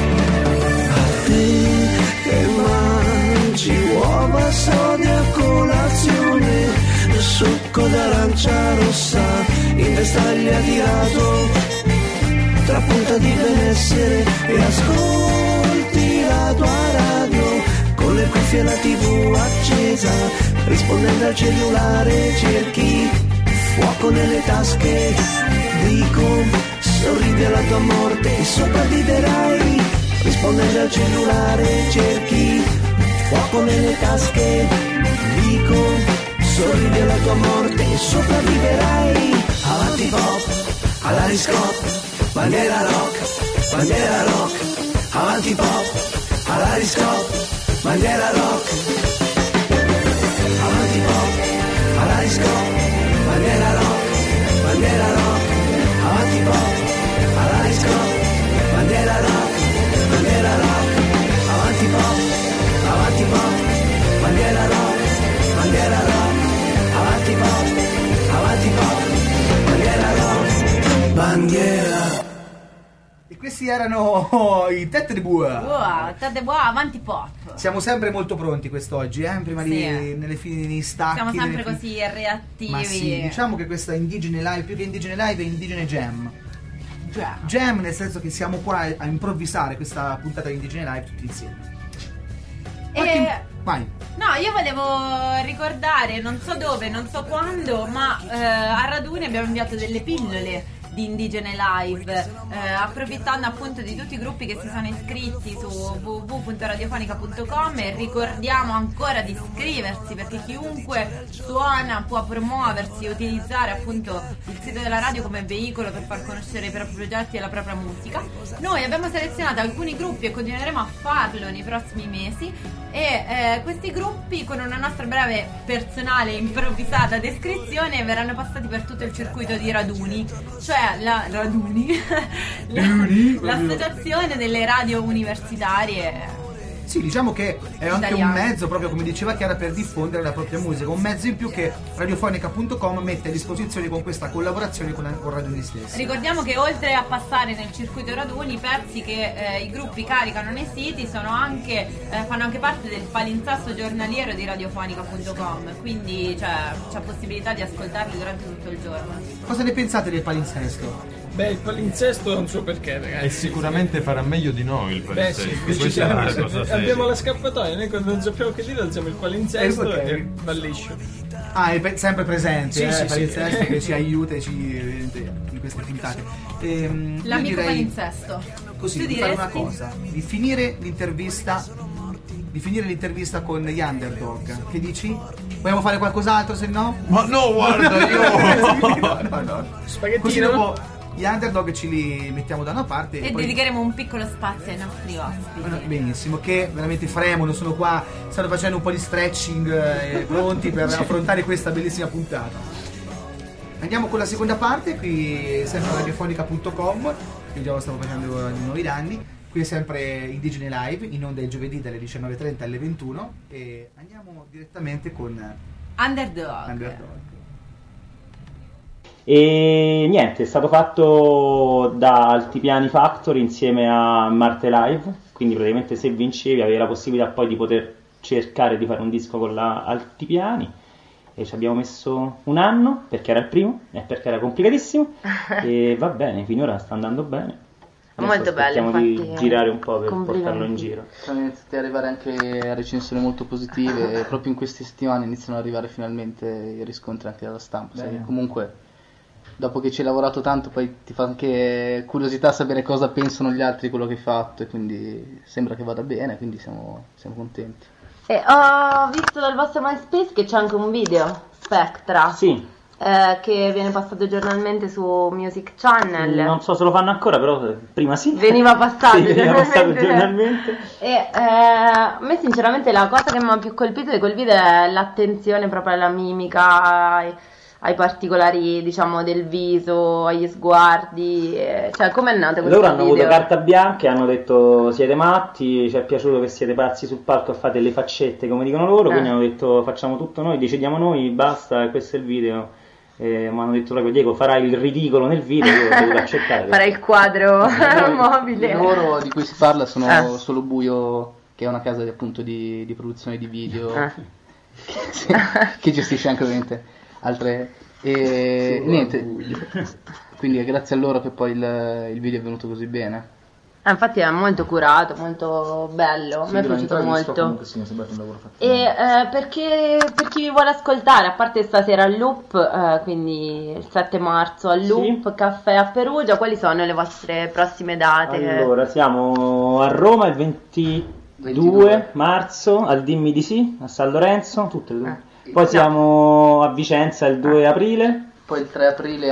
Che mangi uova sodia a colazione, succo d'arancia rossa in vestaglia tirato tra punta di benessere, e ascolti la tua radio con le cuffie e la TV accesa, rispondendo al cellulare cerchi fuoco nelle tasche. Dico, sorride alla tua morte e sopravviverai. Rispondendo al cellulare cerchi fuoco nelle tasche. Dico, sorridi alla tua morte e sopravviverai. Avanti pop, alla disco, bandiera rock, avanti pop, alla disco, bandiera rock, avanti pop, alla disco, bandiera rock, avanti pop, alla disco, bandiera rock. Bandiera rock, avanti pop, bandiera rock, avanti pop, bandiera rock, bandiera. Questi erano i Tête de Bois. Tête de Bois, avanti pop. Siamo sempre molto pronti quest'oggi, prima nelle fine dei stacchi. Siamo sempre così reattivi. Ma sì, diciamo che questa Indigene Live, più che Indigene Live, è Indigene Jam. Jam nel senso che siamo qua a improvvisare questa puntata di Indigene Live tutti insieme. Vai. No, io volevo ricordare, non so dove, non so quando, ma a Raduni abbiamo inviato delle pillole di Indigene Live, approfittando appunto di tutti i gruppi che si sono iscritti su www.radiofonica.com, e ricordiamo ancora di iscriversi, perché chiunque suona può promuoversi e utilizzare appunto il sito della radio come veicolo per far conoscere i propri progetti e la propria musica. Noi abbiamo selezionato alcuni gruppi e continueremo a farlo nei prossimi mesi, e questi gruppi, con una nostra breve, personale, improvvisata descrizione, verranno passati per tutto il circuito di Raduni, cioè l'associazione delle radio universitarie. Sì, diciamo che è anche un mezzo, proprio come diceva Chiara, per diffondere la propria musica, un mezzo in più che radiofonica.com mette a disposizione con questa collaborazione con Raduni stessi. Ricordiamo che oltre a passare nel circuito Raduni, i pezzi che i gruppi caricano nei siti sono anche fanno anche parte del palinsesto giornaliero di radiofonica.com, quindi c'è possibilità di ascoltarli durante tutto il giorno. Cosa ne pensate del palinsesto? Beh, il palinsesto non so perché, ragazzi. E sicuramente farà meglio di noi il palinsesto. Beh, sì, abbiamo la scappatoia, noi quando non sappiamo che dire alziamo il palinsesto e va liscio. È sempre presente, sì, il palinsesto che ci aiuta in queste puntate. L'amico palinsesto. Così, di fare una cosa, di finire l'intervista con gli Underdog. Che dici? Vogliamo fare qualcos'altro, se no? Ma no, guarda, io no. Spaghettino. Così dopo gli Underdog ce li mettiamo da una parte e poi dedicheremo un piccolo spazio ai nostri ospiti. Benissimo, che veramente fremono, sono qua, stanno facendo un po' di stretching, pronti per affrontare questa bellissima puntata. Andiamo con la seconda parte, qui sempre a radiofonica.com, che già lo stavo facendo in nuovi anni. Qui è sempre Indigene Live, in onda il giovedì dalle 19:30 alle 21, e andiamo direttamente con Underdog. E niente, è stato fatto da Altipiani Factory insieme a Marte Live, quindi praticamente se vincevi avevi la possibilità poi di poter cercare di fare un disco con la Altipiani, e ci abbiamo messo un anno perché era il primo e perché era complicatissimo e va bene, finora sta andando bene. Adesso molto bello, infatti, di infatti, girare un po' per portarlo in giro. Sono iniziati ad arrivare anche recensioni molto positive e proprio in queste settimane iniziano ad arrivare finalmente i riscontri anche dalla stampa. Sai, comunque dopo che ci hai lavorato tanto poi ti fa anche curiosità sapere cosa pensano gli altri di quello che hai fatto, e quindi sembra che vada bene, quindi siamo contenti. E ho visto dal vostro MySpace che c'è anche un video, Spectra. Sì. Che viene passato giornalmente su Music Channel. Non so se lo fanno ancora, però prima sì. Veniva passato, sì, giornalmente. E a me sinceramente la cosa che mi ha più colpito di quel video è l'attenzione proprio alla mimica, ai particolari, diciamo, del viso, agli sguardi, cioè com'è nato questo video? Loro hanno avuto carta bianca e hanno detto siete matti, ci è piaciuto che siete pazzi sul palco e fate le faccette come dicono loro, quindi hanno detto facciamo tutto noi, decidiamo noi, basta, questo è il video. Mi hanno detto proprio Diego farai il ridicolo nel video, io lo devo accettare. Farai il quadro mobile. Loro di cui si parla sono Solo Buio, che è una casa appunto di produzione di video che gestisce anche ovviamente altre e niente, quindi è grazie a loro che poi il video è venuto così bene. Infatti è molto curato, molto bello, sì, mi è piaciuto molto. Comunque sì, mi è sembrato un lavoro fatto. E perché per chi vi vuole ascoltare, a parte stasera al Loop, quindi il 7 marzo al Loop, sì. Caffè a Perugia, quali sono le vostre prossime date? Allora, siamo a Roma il 22 marzo al Dimmi di Sì, a San Lorenzo, tutte e due. Poi siamo a Vicenza il 2 aprile. Poi il 3 aprile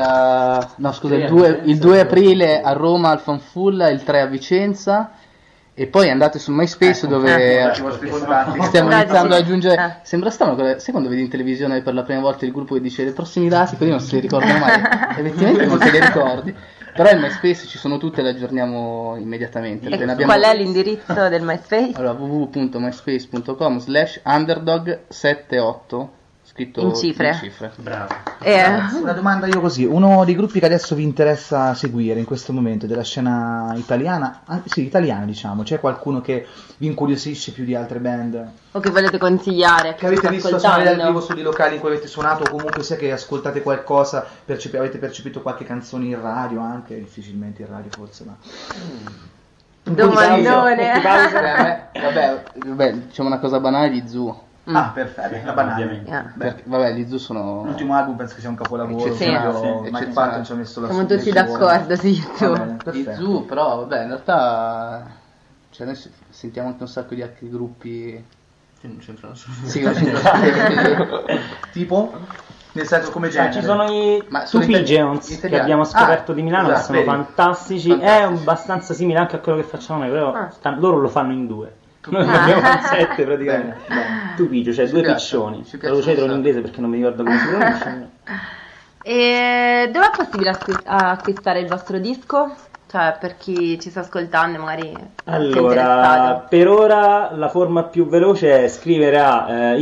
il 2 aprile a Roma al Fanfulla, il 3 a Vicenza, e poi andate sul MySpace dove stiamo iniziando ad aggiungere. Sembra strano, sai quando vedi in televisione per la prima volta il gruppo che dice i prossimi dati, quelli non se li ricordano mai, effettivamente non te li ricordi. Però il MySpace ci sono tutte e le aggiorniamo immediatamente. Qual è l'indirizzo del MySpace? Allora www.myspace.com/underdog78 scritto in cifre. Bravo. Una domanda io così, uno dei gruppi che adesso vi interessa seguire in questo momento della scena italiana, sì, italiana diciamo, c'è qualcuno che vi incuriosisce più di altre band? O che volete consigliare? Che avete visto suonare dal vivo sui locali in cui avete suonato, o comunque sia che ascoltate qualcosa, avete percepito qualche canzone in radio anche, difficilmente in radio forse, ma... Domandone. Vabbè, diciamo una cosa banale di Zoo. Perfetto, la banale. Vabbè, gli Zoo sono... L'ultimo album penso che sia un capolavoro. Mike Patton ci ha messo la siamo tutti d'accordo, sì. Gli Zoo, però vabbè, in realtà noi sentiamo anche un sacco di altri gruppi che non c'entrano tipo? Nel senso come genere? Ci sono i Pigeons che abbiamo scoperto di Milano, che sono fantastici. È abbastanza simile anche a quello che facciamo noi, però loro lo fanno in 2. Noi ne abbiamo 7 praticamente. Tupigio, cioè 2 piccioni. Traducetelo in inglese perché non mi ricordo come si pronuncia. E dove è possibile acquistare il vostro disco? Cioè, per chi ci sta ascoltando magari. Allora, per ora la forma più veloce è scrivere a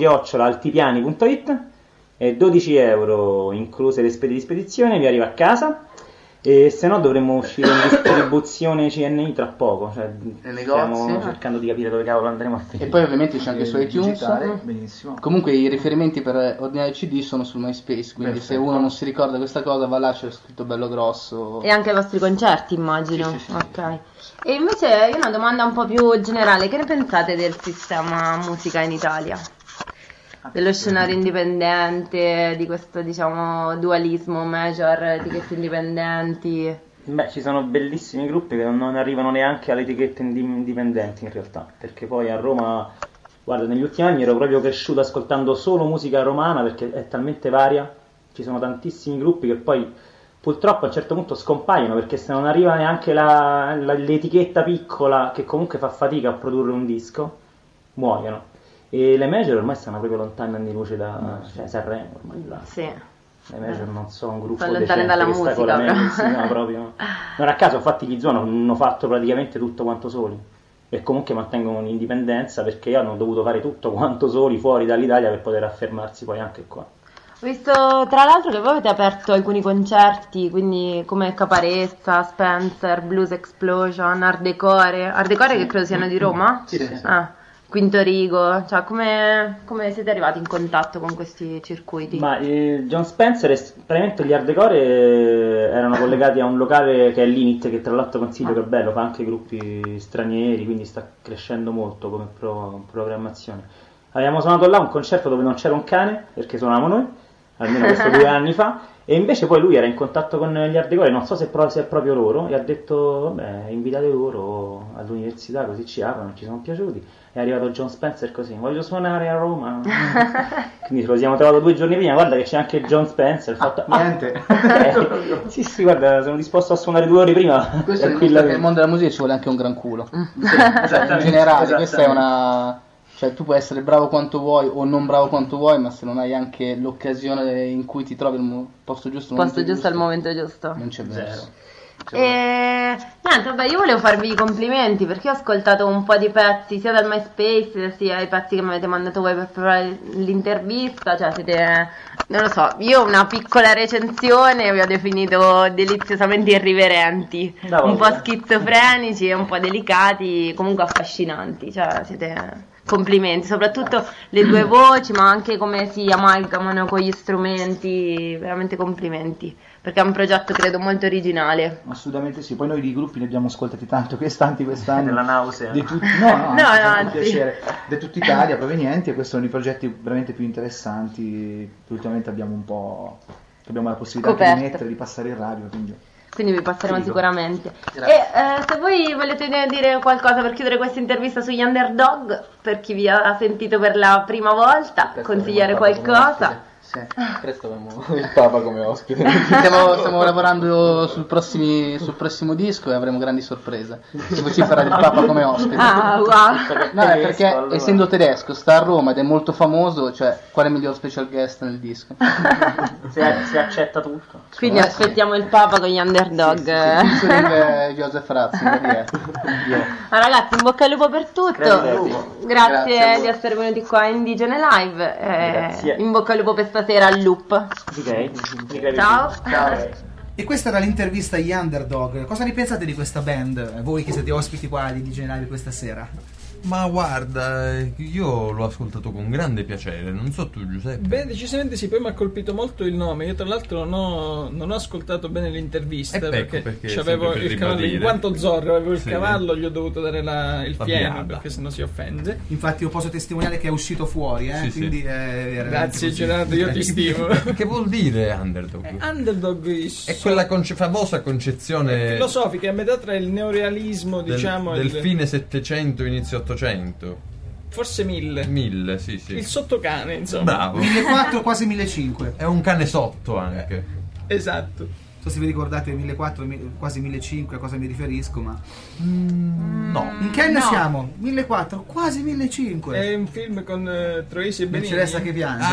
info@altipiani.it e 12 euro incluse le spese di spedizione vi arriva a casa, e se no dovremmo uscire in distribuzione CNI tra poco, cioè stiamo cercando di capire dove cavolo andremo a finire. E poi ovviamente c'è anche su iTunes. Benissimo. Comunque i riferimenti per ordinare il CD sono sul MySpace, quindi se uno non si ricorda questa cosa va là, c'è scritto bello grosso. E anche ai vostri concerti immagino. Sì. Ok. E invece io ho una domanda un po' più generale, che ne pensate del sistema musica in Italia? Dello scenario indipendente, di questo diciamo dualismo major, etichette indipendenti? Beh, ci sono bellissimi gruppi che non arrivano neanche alle etichette indipendenti in realtà, perché poi a Roma, guarda, negli ultimi anni ero proprio cresciuto ascoltando solo musica romana perché è talmente varia, ci sono tantissimi gruppi che poi purtroppo a un certo punto scompaiono perché se non arriva neanche l'etichetta piccola che comunque fa fatica a produrre un disco, muoiono. E le major ormai stanno proprio lontane anni luce da Sanremo ormai là. Sì. Le major non sono un gruppo sono lontane dalla musica no, proprio. Non a caso infatti gli Zoo hanno fatto praticamente tutto quanto soli e comunque mantengono un'indipendenza perché hanno dovuto fare tutto quanto soli fuori dall'Italia per poter affermarsi poi anche qua. Ho visto tra l'altro che voi avete aperto alcuni concerti, quindi come Caparezza, Spencer, Blues Explosion, Ardecore che credo siano di Roma? Sì. Quinto Rigo, cioè come siete arrivati in contatto con questi circuiti? Ma John Spencer e praticamente gli Ardecore erano collegati a un locale che è Limit, che tra l'altro consiglio che è bello, fa anche gruppi stranieri, quindi sta crescendo molto come programmazione. Abbiamo suonato là un concerto dove non c'era un cane, perché suonavamo noi, almeno questo 2 anni fa, e invece poi lui era in contatto con gli Ardecore, non so se è proprio loro, e ha detto vabbè invitate loro all'università così ci aprono, ci sono piaciuti. È arrivato John Spencer così, voglio suonare a Roma. Quindi ce lo siamo trovato 2 giorni prima, guarda che c'è anche John Spencer. Niente. Sì, guarda, sono disposto a suonare 2 ore prima. Questo è che nel mondo della musica ci vuole anche un gran culo. In generale, questa è una... Cioè tu puoi essere bravo quanto vuoi o non bravo quanto vuoi, ma se non hai anche l'occasione in cui ti trovi al posto giusto al momento giusto, non c'è verso. E niente, vabbè, io volevo farvi i complimenti perché ho ascoltato un po' di pezzi sia dal MySpace sia i pezzi che mi avete mandato voi per preparare l'intervista, cioè siete, non lo so, io una piccola recensione vi ho definito deliziosamente irriverenti, un po' schizofrenici e un po' delicati, comunque affascinanti, cioè siete... Complimenti, soprattutto le 2 voci, ma anche come si amalgamano con gli strumenti, veramente complimenti, perché è un progetto credo molto originale. Assolutamente sì, poi noi di gruppi ne abbiamo ascoltati quest'anno. Nella nausea. No, piacere. Da tutta Italia provenienti, e questi sono i progetti veramente più interessanti che ultimamente abbiamo la possibilità di mettere, di passare in radio, quindi vi passeremo sicuramente. E se voi volete dire qualcosa per chiudere questa intervista sugli Underdog, per chi vi ha sentito per la prima volta, consigliare qualcosa? Sì. Presto avremo il Papa come ospite. Stiamo lavorando sul prossimo disco e avremo grandi sorprese. Ci farà il Papa come ospite. Ah, wow. No, perché allora, essendo tedesco, sta a Roma ed è molto famoso, cioè quale miglior special guest nel disco? Si accetta tutto. Quindi aspettiamo il Papa con gli Underdog. Sì, Joseph Ratzinger. Ragazzi, in bocca al lupo per tutto. Grazie di essere venuti qua a Indigene Live. Grazie. In bocca al lupo per stasera al loop. Ok. Ciao. E questa era l'intervista agli Underdog. Cosa ne pensate di questa band? Voi che siete ospiti qua di Indigene Live questa sera? Ma guarda, io l'ho ascoltato con grande piacere, non so tu Giuseppe. Beh, decisamente sì, poi mi ha colpito molto il nome. Io tra l'altro non ho ascoltato bene l'intervista perché c'avevo il cavallo, in quanto Zorro avevo il cavallo, gli ho dovuto dare il fieno perché sennò si offende. Infatti io posso testimoniare che è uscito fuori, quindi grazie Gerardo, io ti stimo. Che vuol dire Underdog? Underdog è quella famosa concezione filosofica, è a metà tra il neorealismo, del fine Settecento, inizio 800. Forse 1000, sì. Il sottocane, insomma. Bravo. 1400, quasi 1500. È un cane sotto anche. Esatto. Non so se vi ricordate 1400, quasi 1500, a cosa mi riferisco, ma no. In che anno siamo? 1400, quasi 1500. È un film con Troisi e Benigni. Non ci resta che piangere.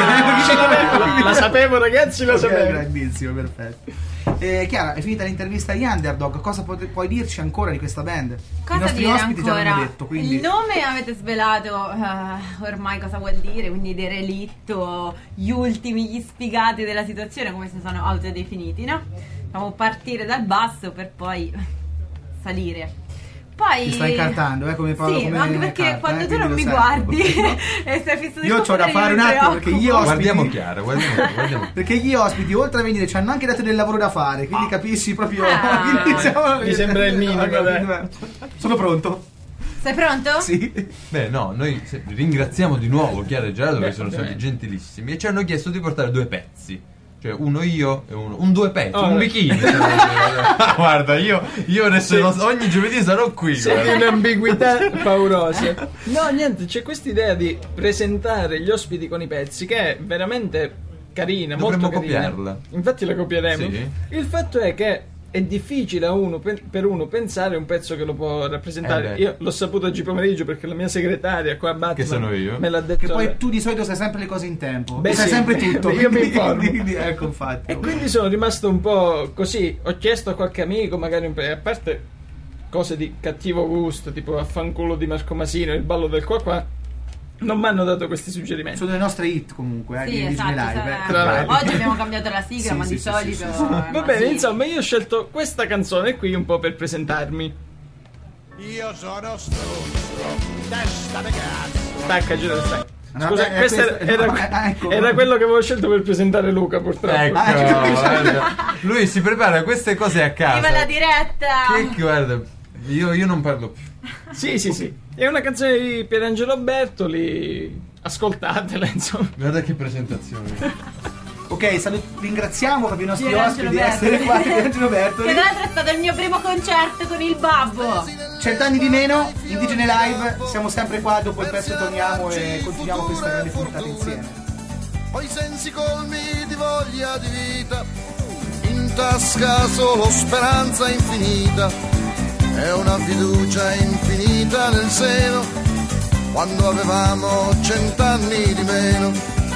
La sapevo, ragazzi, la sapevo. Grandissimo, perfetto. Chiara, è finita l'intervista agli Underdog, cosa puoi dirci ancora di questa band? Cosa i nostri dire ospiti ancora? già l'hanno detto, quindi... Il nome avete svelato ormai cosa vuol dire, quindi derelitto, gli ultimi, gli sfigati della situazione, come si sono autodefiniti, no? Dobbiamo partire dal basso per poi salire. Poi... Ti stai incartando, come Paolo. Sì, come anche perché carta, quando tu non mi sai. guardi e sei fissato. Io c'ho da fare un attimo perché gli ospiti... Guardiamo Chiara, guardiamo. Perché gli ospiti, oltre a venire, ci hanno anche dato del lavoro da fare, quindi capisci proprio... Mi sembra il minimo, dai. Sono pronto. Sei pronto? Sì. Beh, no, noi ringraziamo di nuovo Chiara e Gerardo che sono stati gentilissimi e ci hanno chiesto di portare 2 pezzi. Cioè uno io e uno. Un 2 pezzi, un bikini. Guarda, io adesso ogni giovedì sarò qui. Sei un'ambiguità paurosa. No, niente, c'è questa idea di presentare gli ospiti con i pezzi che è veramente carina, dovremmo molto carina. copiarla. Infatti la copieremo. Sì. Il fatto è che è difficile per uno pensare un pezzo che lo può rappresentare. Io l'ho saputo oggi pomeriggio perché la mia segretaria qua a Batman, che sono io, me l'ha detto. Che poi tu di solito sai sempre le cose in tempo. Beh, sai sempre tutto. Io mi informo. Ecco, infatti. E quindi sono rimasto un po' così. Ho chiesto a qualche amico, magari a parte cose di cattivo gusto, tipo Affanculo di Marco Masino, Il ballo del qua. Non mi hanno dato questi suggerimenti. Sono le nostre hit comunque, sì, esatto, live. Oggi abbiamo cambiato la sigla, ma di solito. Va bene, insomma, io ho scelto questa canzone qui un po' per presentarmi. Io sono stronzo, testa di cazzo. Stacca, gira, stacca. Scusa, questo era quello che avevo scelto per presentare Luca, purtroppo. Ecco, lui si prepara queste cose a casa. Viva la diretta! Che guarda, io non parlo più. Sì. È una canzone di Pierangelo Bertoli. Ascoltatela, insomma. Guarda che presentazione. Ok, ringraziamo proprio i nostri ospiti di essere qua. Pierangelo Bertoli. Che tra l'altro è stato il mio primo concerto con il babbo. 100 anni di meno, Indigene Live. Siamo sempre qua, dopo il pezzo torniamo e continuiamo questa grande puntata insieme. Ho i sensi colmi di voglia di vita, in tasca solo speranza infinita. È una fiducia infinita nel seno, quando avevamo 100 anni di meno.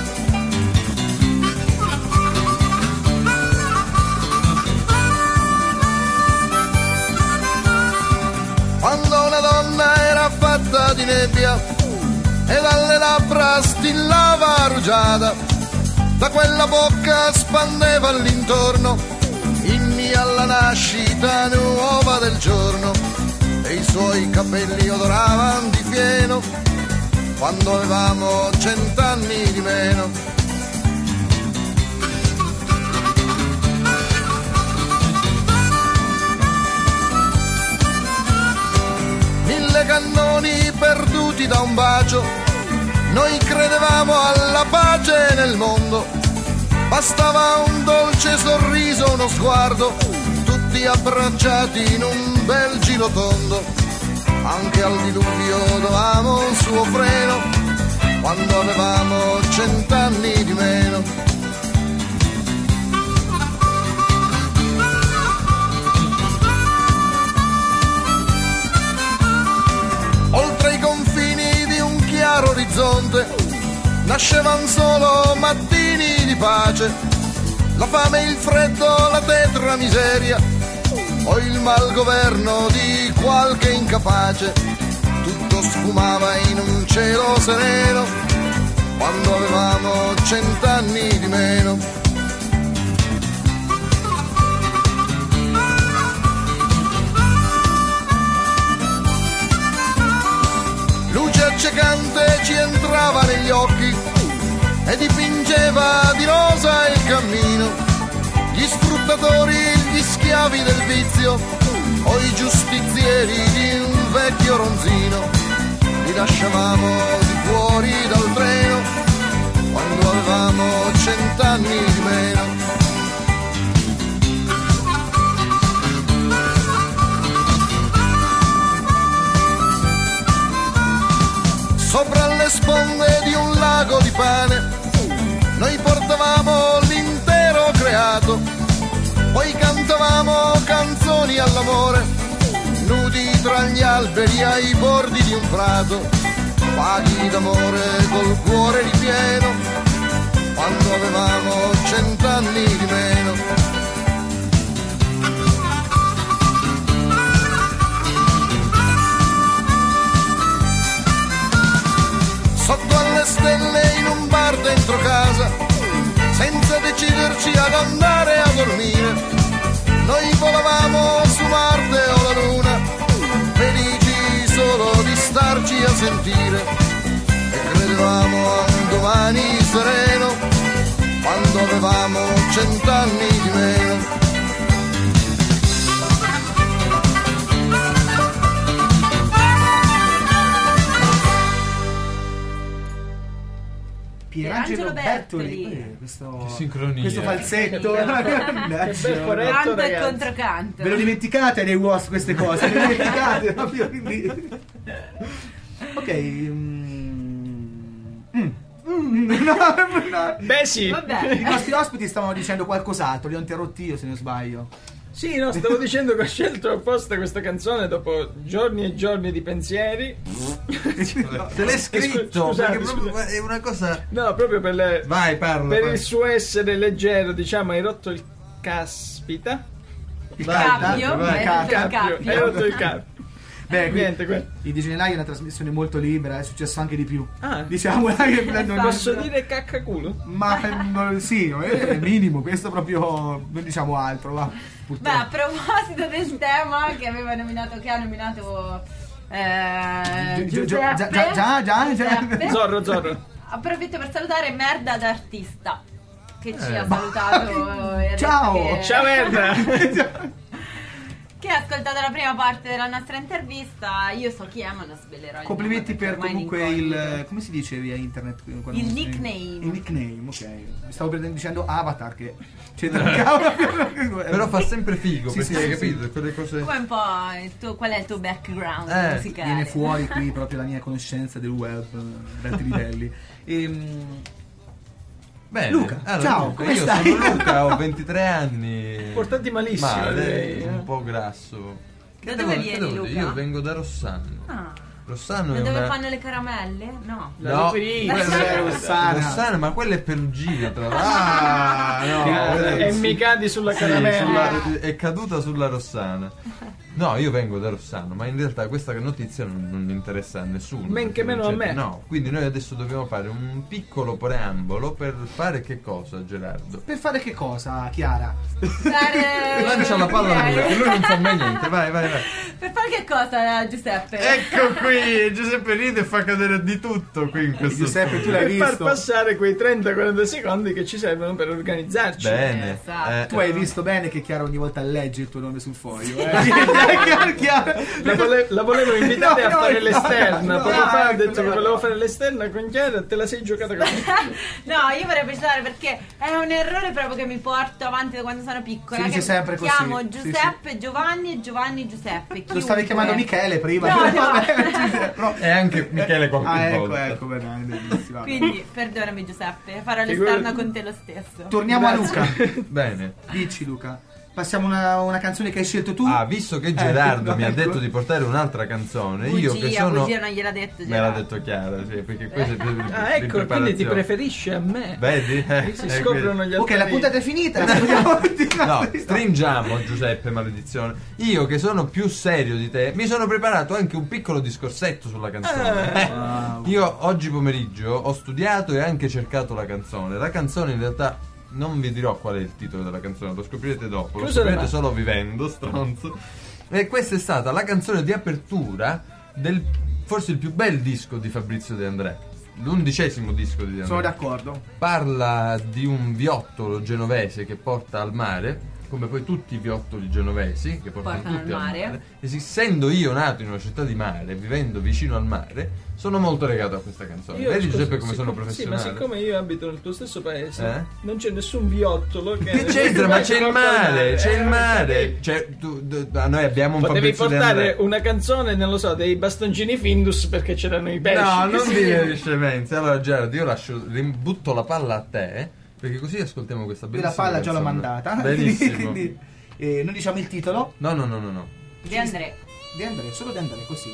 Quando una donna era fatta di nebbia e dalle labbra stillava rugiada, da quella bocca spandeva all'intorno inni alla nascita nuova del giorno, e i suoi capelli odoravano di fieno quando avevamo 100 anni di meno. Mille cannoni perduti da un bacio, noi credevamo alla pace nel mondo. Bastava un dolce sorriso, uno sguardo, tutti abbracciati in un bel giro tondo. Anche al diluvio davamo un suo freno, quando avevamo 100 anni di meno. Oltre i confini di un chiaro orizzonte nascevan solo mattini di pace, la fame, il freddo, la tetra miseria o il malgoverno di qualche incapace. Tutto sfumava in un cielo sereno quando avevamo 100 anni di meno. Luce accecante ci entrava negli occhi e dipingeva di rosa il cammino. Gli sfruttatori, gli schiavi del vizio o i giustizieri di un vecchio ronzino, li lasciavamo di fuori dal treno quando avevamo 100 anni di meno. Sopra le sponde di un lago di pane noi portavamo l'intero creato, poi cantavamo canzoni all'amore, nudi tra gli alberi ai bordi di un prato, vaghi d'amore col cuore ripieno, quando avevamo 100 anni di meno. Sotto alle stelle in un bar dentro casa, senza deciderci ad andare a dormire, noi volavamo su Marte o la Luna, felici solo di starci a sentire, e credevamo a un domani sereno quando avevamo 100 anni di meno. Pierangelo Bertoli, questo sincronia, questo falsetto, canto e controcanto. Ve lo dimenticate dei Wasp queste cose? Ve lo dimenticate proprio, quindi... Ok. No. Beh sì. Vabbè. I nostri ospiti stavano dicendo qualcos'altro, li ho interrotti io se non sbaglio. Sì, no, stavo dicendo che ho scelto apposta questa canzone dopo giorni e giorni di pensieri. Se l'hai scritto, scusate, perché proprio è una cosa... No, proprio per le... Vai, parla. Per il suo essere leggero, diciamo, hai rotto il caspita. Il cappio, Hai rotto il cappio. Beh, niente, i Digenelai è una trasmissione molto libera, è successo anche di più. Ah, diciamo che non posso dire caccaculo? Ma sì, è minimo, questo proprio non diciamo altro, va. Beh, a proposito del tema che ha nominato Giuseppe. Zorro. Approfitto per salutare Merda d'Artista che ci ha salutato. Ciao Merda. Che ha ascoltato la prima parte della nostra intervista. Io so chi è, ma non svelerò. Complimenti per comunque il... come si dice via internet? Il nickname. Il nickname, ok. Stavo dicendo Avatar che c'entra però fa sempre figo, sì, perché sì, hai sì, capito? Sì. Quelle cose... Come un po' qual è il tuo background musicale? Viene fuori qui proprio la mia conoscenza del web ad alti livelli. Bene. Luca, ciao, come io stai? sono Luca, ho 23 anni. Portati malissimo. Male, un po' grasso. Da dove vieni, Luca? Io vengo da Rossano. Rossano da è dove una... fanno le caramelle? No. No, quella è Rossana, ma quella è Perugina, tra l'altro. E mi cadi sulla caramella. È caduta sulla Rossana. No, io vengo da Rossano, ma in realtà questa notizia non interessa a nessuno. Men che meno a me. No, quindi noi adesso dobbiamo fare un piccolo preambolo per fare che cosa, Gerardo? Per fare che cosa, Chiara? Lancia la palla a lui, che lui non fa mai niente. Vai. Per fare che cosa, Giuseppe? Ecco qui, Giuseppe ride e fa cadere di tutto qui in questo Giuseppe, studio. tu l'hai per visto? far passare quei 30-40 secondi che ci servono per organizzarci. Bene. Tu hai visto bene che Chiara ogni volta legge il tuo nome sul foglio. La volevo invitare a fare l'esterna. Poco fa ho detto che volevo fare l'esterna con Chiara, te la sei giocata così. No, io vorrei precisare perché è un errore proprio che mi porto avanti da quando sono piccola. Si dice sempre così. Chiamo Giuseppe Giovanni e Giovanni Giuseppe. Lo stavi chiamando Michele prima. No. E anche Michele qualche volta. Ecco, bene. Quindi perdonami Giuseppe, farò l'esterna con te lo stesso. Torniamo a Luca. Bene. Dici Luca. Passiamo una canzone che hai scelto tu. Visto che Gerardo mi ha detto di portare un'altra canzone, bugia, io che sono... Bugia non gliel'ha detto Gerardo. Me l'ha detto Chiara, sì, perché questo è ecco, quindi ti preferisce a me. Vedi? Si scoprono gli altri. Ok, la puntata è finita. No, stringiamo Giuseppe, maledizione. Io che sono più serio di te, mi sono preparato anche un piccolo discorsetto sulla canzone. Wow. Io oggi pomeriggio ho studiato e anche cercato la canzone. La canzone in realtà... non vi dirò qual è il titolo della canzone, lo scoprirete dopo, lo scoprirete solo vivendo, stronzo. E questa è stata la canzone di apertura del forse il più bel disco di Fabrizio De André, l'11° disco di De André. Sono d'accordo. Parla di un viottolo genovese che porta al mare, come poi tutti i viottoli genovesi che portano tutti al mare. E essendo io nato in una città di mare, vivendo vicino al mare, sono molto legato a questa canzone. Vedi Giuseppe come sono professionale? Sì, ma siccome io abito nel tuo stesso paese, non c'è nessun viottolo che c'entra, ma c'è il mare, c'è il mare. Cioè, noi abbiamo un po' potevi portare una canzone, non lo so, dei bastoncini Findus perché c'erano i pesci. No, non dire scemenze. Allora Gerardo, io butto la palla a te, perché così ascoltiamo questa bellissima la palla già l'ho mandata. Benissimo. Quindi, non diciamo il titolo? No. De André. De André, solo De André, così.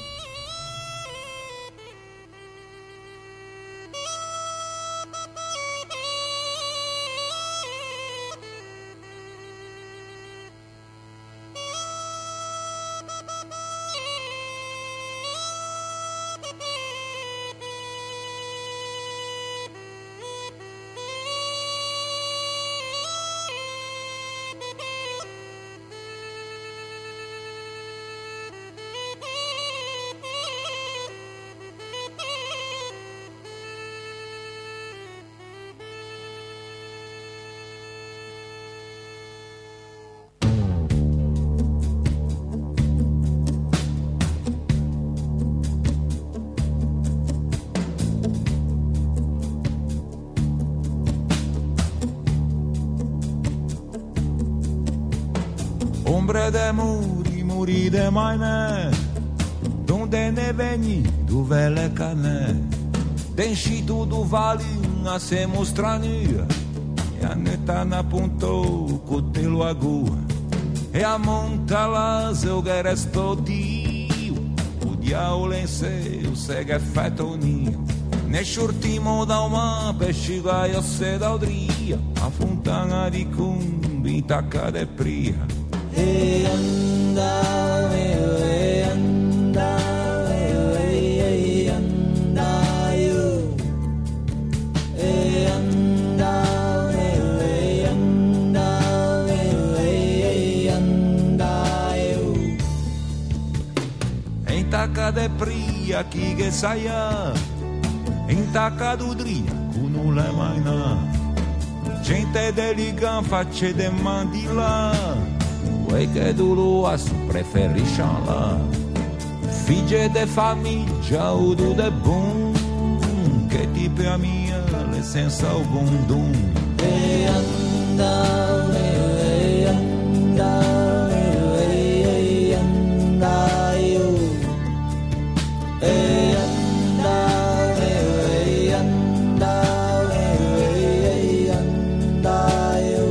Ombre de muri de maine, donde ne veni, dove le cane, denșitu do vale, a se mostrania, e a neta na punto, cotelo agua, e a monta las eu geresto dio, o diavolo em seu, segue fetonio, ne shurtimo da uma pesciga io se da odria, a fontana di cumbi, tacca de pria. E andare, e andare, e andare, e andare, e andare, e andare. In tacca de pria chi che saia, in tacca d'udria con un le maina, gente delica facce de mandila. Quei che duro su preferisce la figlie de famiglia o do de bom che tipo a mia le senza alcun dum e andare e andare e andare e andare e andare e andare.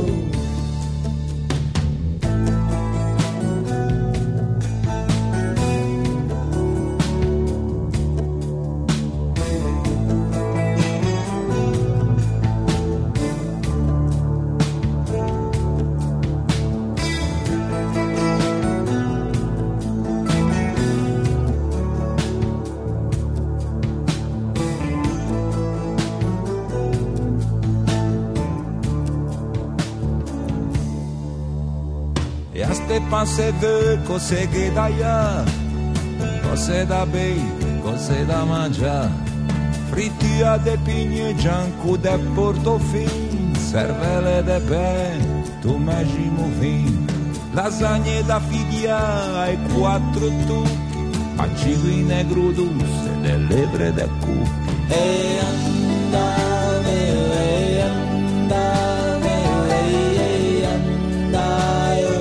E a ste passe de cose che daia, cose da bei, cose da mangiare, frittia de pigne gianco de portofins, cervelle de pen, tu immagino vin, lasagne da figlia e 4 tucchi, pancine gruduse, delle lebre da cucchi. E andave, e andave, e andaio,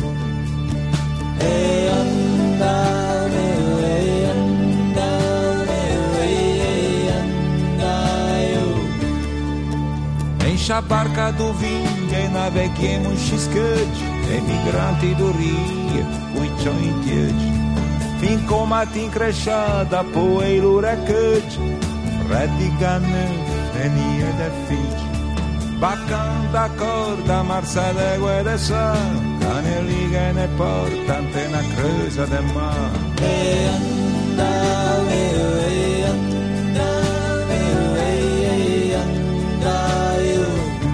e andave, e andave, e andaio. E in scia barca do vinga e naveghiamo in sciscaggi, e migranti do rio, coi cioi in dieci. Fin comati in cresciata, poi l'uracaggi, reddi canne, venie de figli. Baccan da corda, marsa de guede sa, cane liga ne porta, antena cresa de mar. E andave, e andave, e andaio,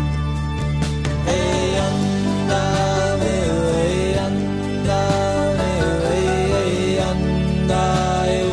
e andave, e andave, e andaio.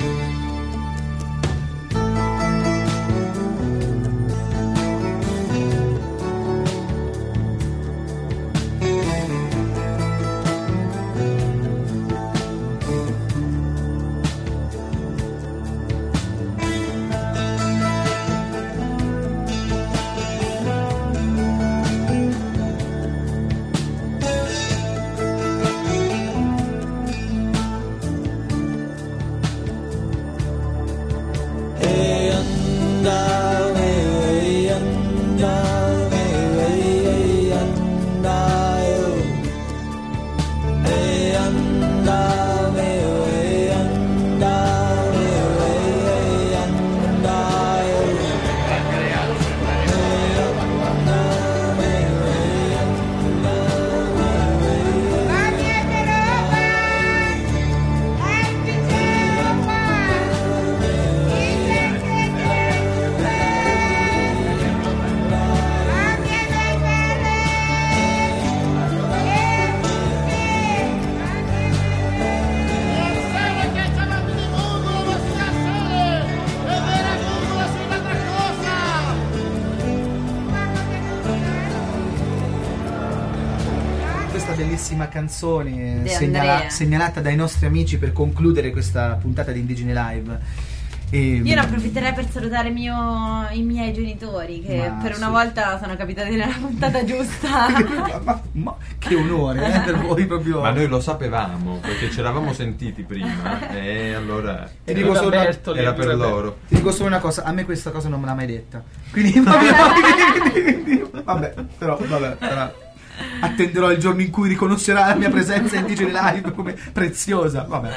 Canzone segnalata dai nostri amici per concludere questa puntata di Indigene Live. Io ne approfitterei per salutare i miei genitori che per una volta sono capitati nella puntata giusta. ma che onore per voi proprio. Ma noi lo sapevamo perché ci eravamo sentiti prima e allora ti dico solo era per loro. Ti dico solo una cosa, a me questa cosa non me l'ha mai detta. Quindi vabbè, però attenderò il giorno in cui riconoscerà la mia presenza in Indigene Live come preziosa. Vabbè.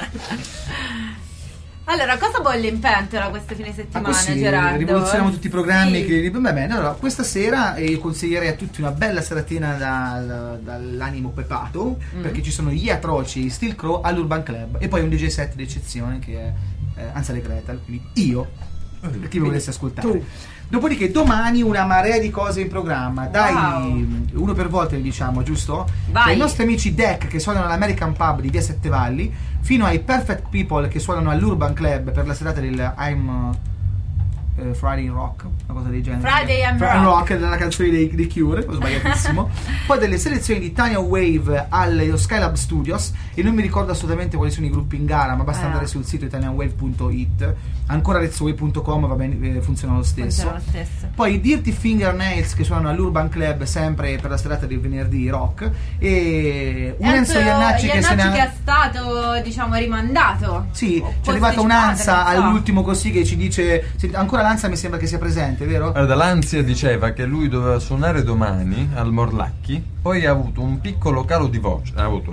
Allora, cosa bolle in pentola questo fine settimana, così, Gerardo? Rivoluzioniamo tutti i programmi sì. che... Va bene, allora, questa sera consiglierei a tutti una bella seratina dall'animo pepato, perché ci sono gli atroci Steel Crow all'Urban Club e poi un DJ set d'eccezione che è Ansel e Gretel, quindi io, per chi mi volesse ascoltare. Tu. Dopodiché domani una marea di cose in programma. Dai, uno per volta diciamo, giusto? Dai. I nostri amici Deck che suonano all'American Pub di Via Sette Valli, fino ai Perfect People che suonano all'Urban Club per la serata del I'm Friday in Rock, una cosa del genere. Friday I'm Rock della canzone dei Cure, ho sbagliatissimo. Poi delle selezioni di Tanya Wave allo Skylab Studios, e non mi ricordo assolutamente quali sono i gruppi in gara, ma basta andare sul sito italianwave.it. Ancora rezzowave.com va bene, funziona lo stesso. Poi i Dirty Fingernails che suonano all'Urban Club sempre per la serata del venerdì rock, e un Enzo Iannacci che è stato, diciamo, rimandato. Sì, c'è arrivata un'ansia all'ultimo così che ci dice ancora l'ansia mi sembra che sia presente, vero? Guarda, l'ansia diceva che lui doveva suonare domani al Morlacchi, poi ha avuto un piccolo calo di voce,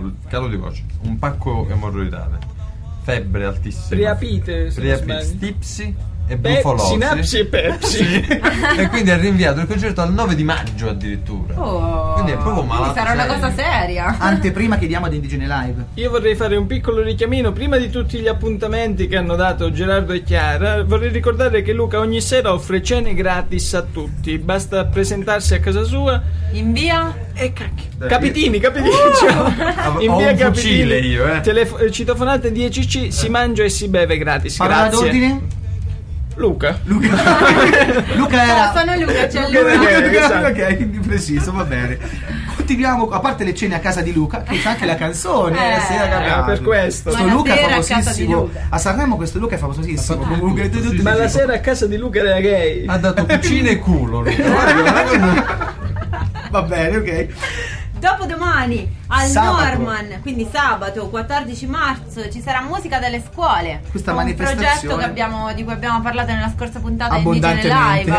un pacco emorroidale, febbre altissima, priapite, stipsi e brufolosi, sinapsi e pepsi. E quindi ha rinviato il concerto al 9 di maggio addirittura. Quindi è proprio malato. Sarà una cosa seria. Anteprima chiediamo ad Indigene Live. Io vorrei fare un piccolo richiamino prima di tutti gli appuntamenti che hanno dato Gerardo e Chiara. Vorrei ricordare che Luca ogni sera offre cene gratis a tutti, basta presentarsi a casa sua in via Capitini in via Capitini io citofonate 10C, si mangia e si beve gratis. Parola d'ordine? Luca era... sono Luca, c'è Luca. Ok, quindi preciso, va bene. Continuiamo, a parte le cene a casa di Luca, che c'è anche la canzone per questo. Sto Luca è famosissimo. A Sanremo questo Luca è famosissimo. Ma la sera a casa di Luca era gay. Ha dato cucina e culo. Va bene, ok. Dopodomani al Norman, quindi sabato 14 marzo, ci sarà musica delle scuole. Questa un progetto di cui abbiamo parlato nella scorsa puntata di Indigene Live.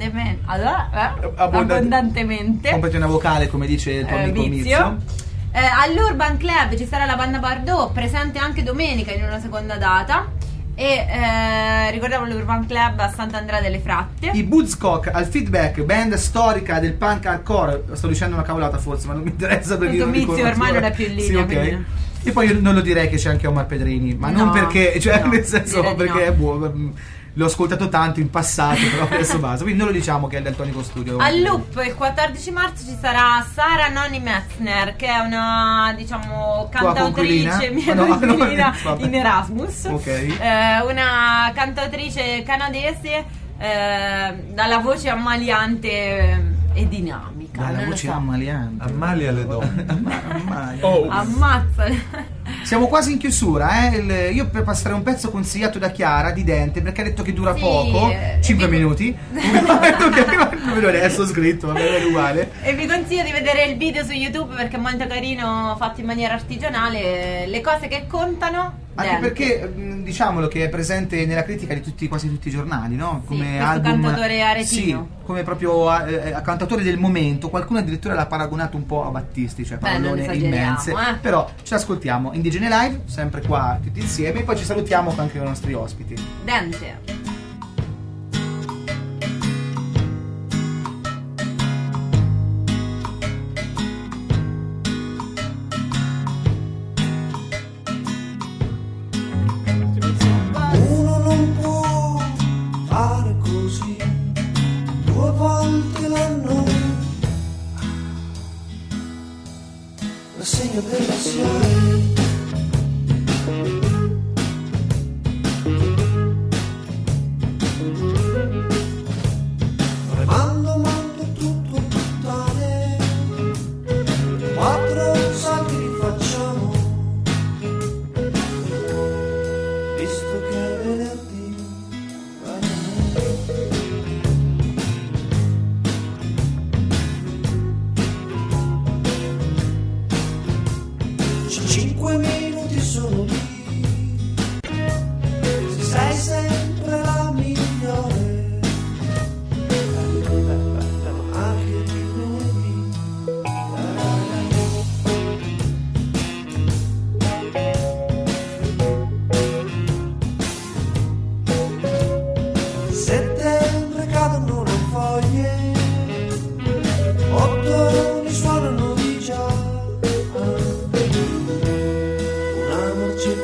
Abbondantemente. Completi una vocale, come dice il tuo amico Mizio. All'Urban Club ci sarà la banda Bardot, presente anche domenica in una seconda data. E ricordiamo l'Urban Club a Sant'Andrea delle Fratte. I Buzzcock al Feedback, band storica del punk hardcore. Sto dicendo una cavolata forse, ma non mi interessa perché io Mizio ormai non è più in linea, sì, okay. E poi io non lo direi che c'è anche Omar Pedrini, ma non perché, cioè nel senso perché è buono. L'ho ascoltato tanto in passato, però adesso basta. Quindi non lo diciamo che è del Tonico Studio. Al Loop il 14 marzo ci sarà Sara Noni Metzner, che è una, diciamo, cantautrice mia coinquilina in Erasmus. Ok. Una cantautrice canadese dalla voce ammaliante e dinamica. Dalla voce ammaliante. Ammalia le donne. Ammazza. Siamo quasi in chiusura, io per passare un pezzo consigliato da Chiara di Dente, perché ha detto che dura poco, 5 minuti. Ve adesso scritto, va bene uguale. E vi consiglio di vedere il video su YouTube perché è molto carino, fatto in maniera artigianale, le cose che contano. Anche perché diciamolo che è presente nella critica di quasi tutti i giornali, no? Come questo album, cantatore aretino. Sì, come proprio cantatore del momento. Qualcuno addirittura l'ha paragonato un po' a Battisti, cioè parolone immense. Però ci ascoltiamo Indigene Live, sempre qua tutti insieme, e poi ci salutiamo anche con i nostri ospiti. Dente. Ottoni suonano di già, una marcia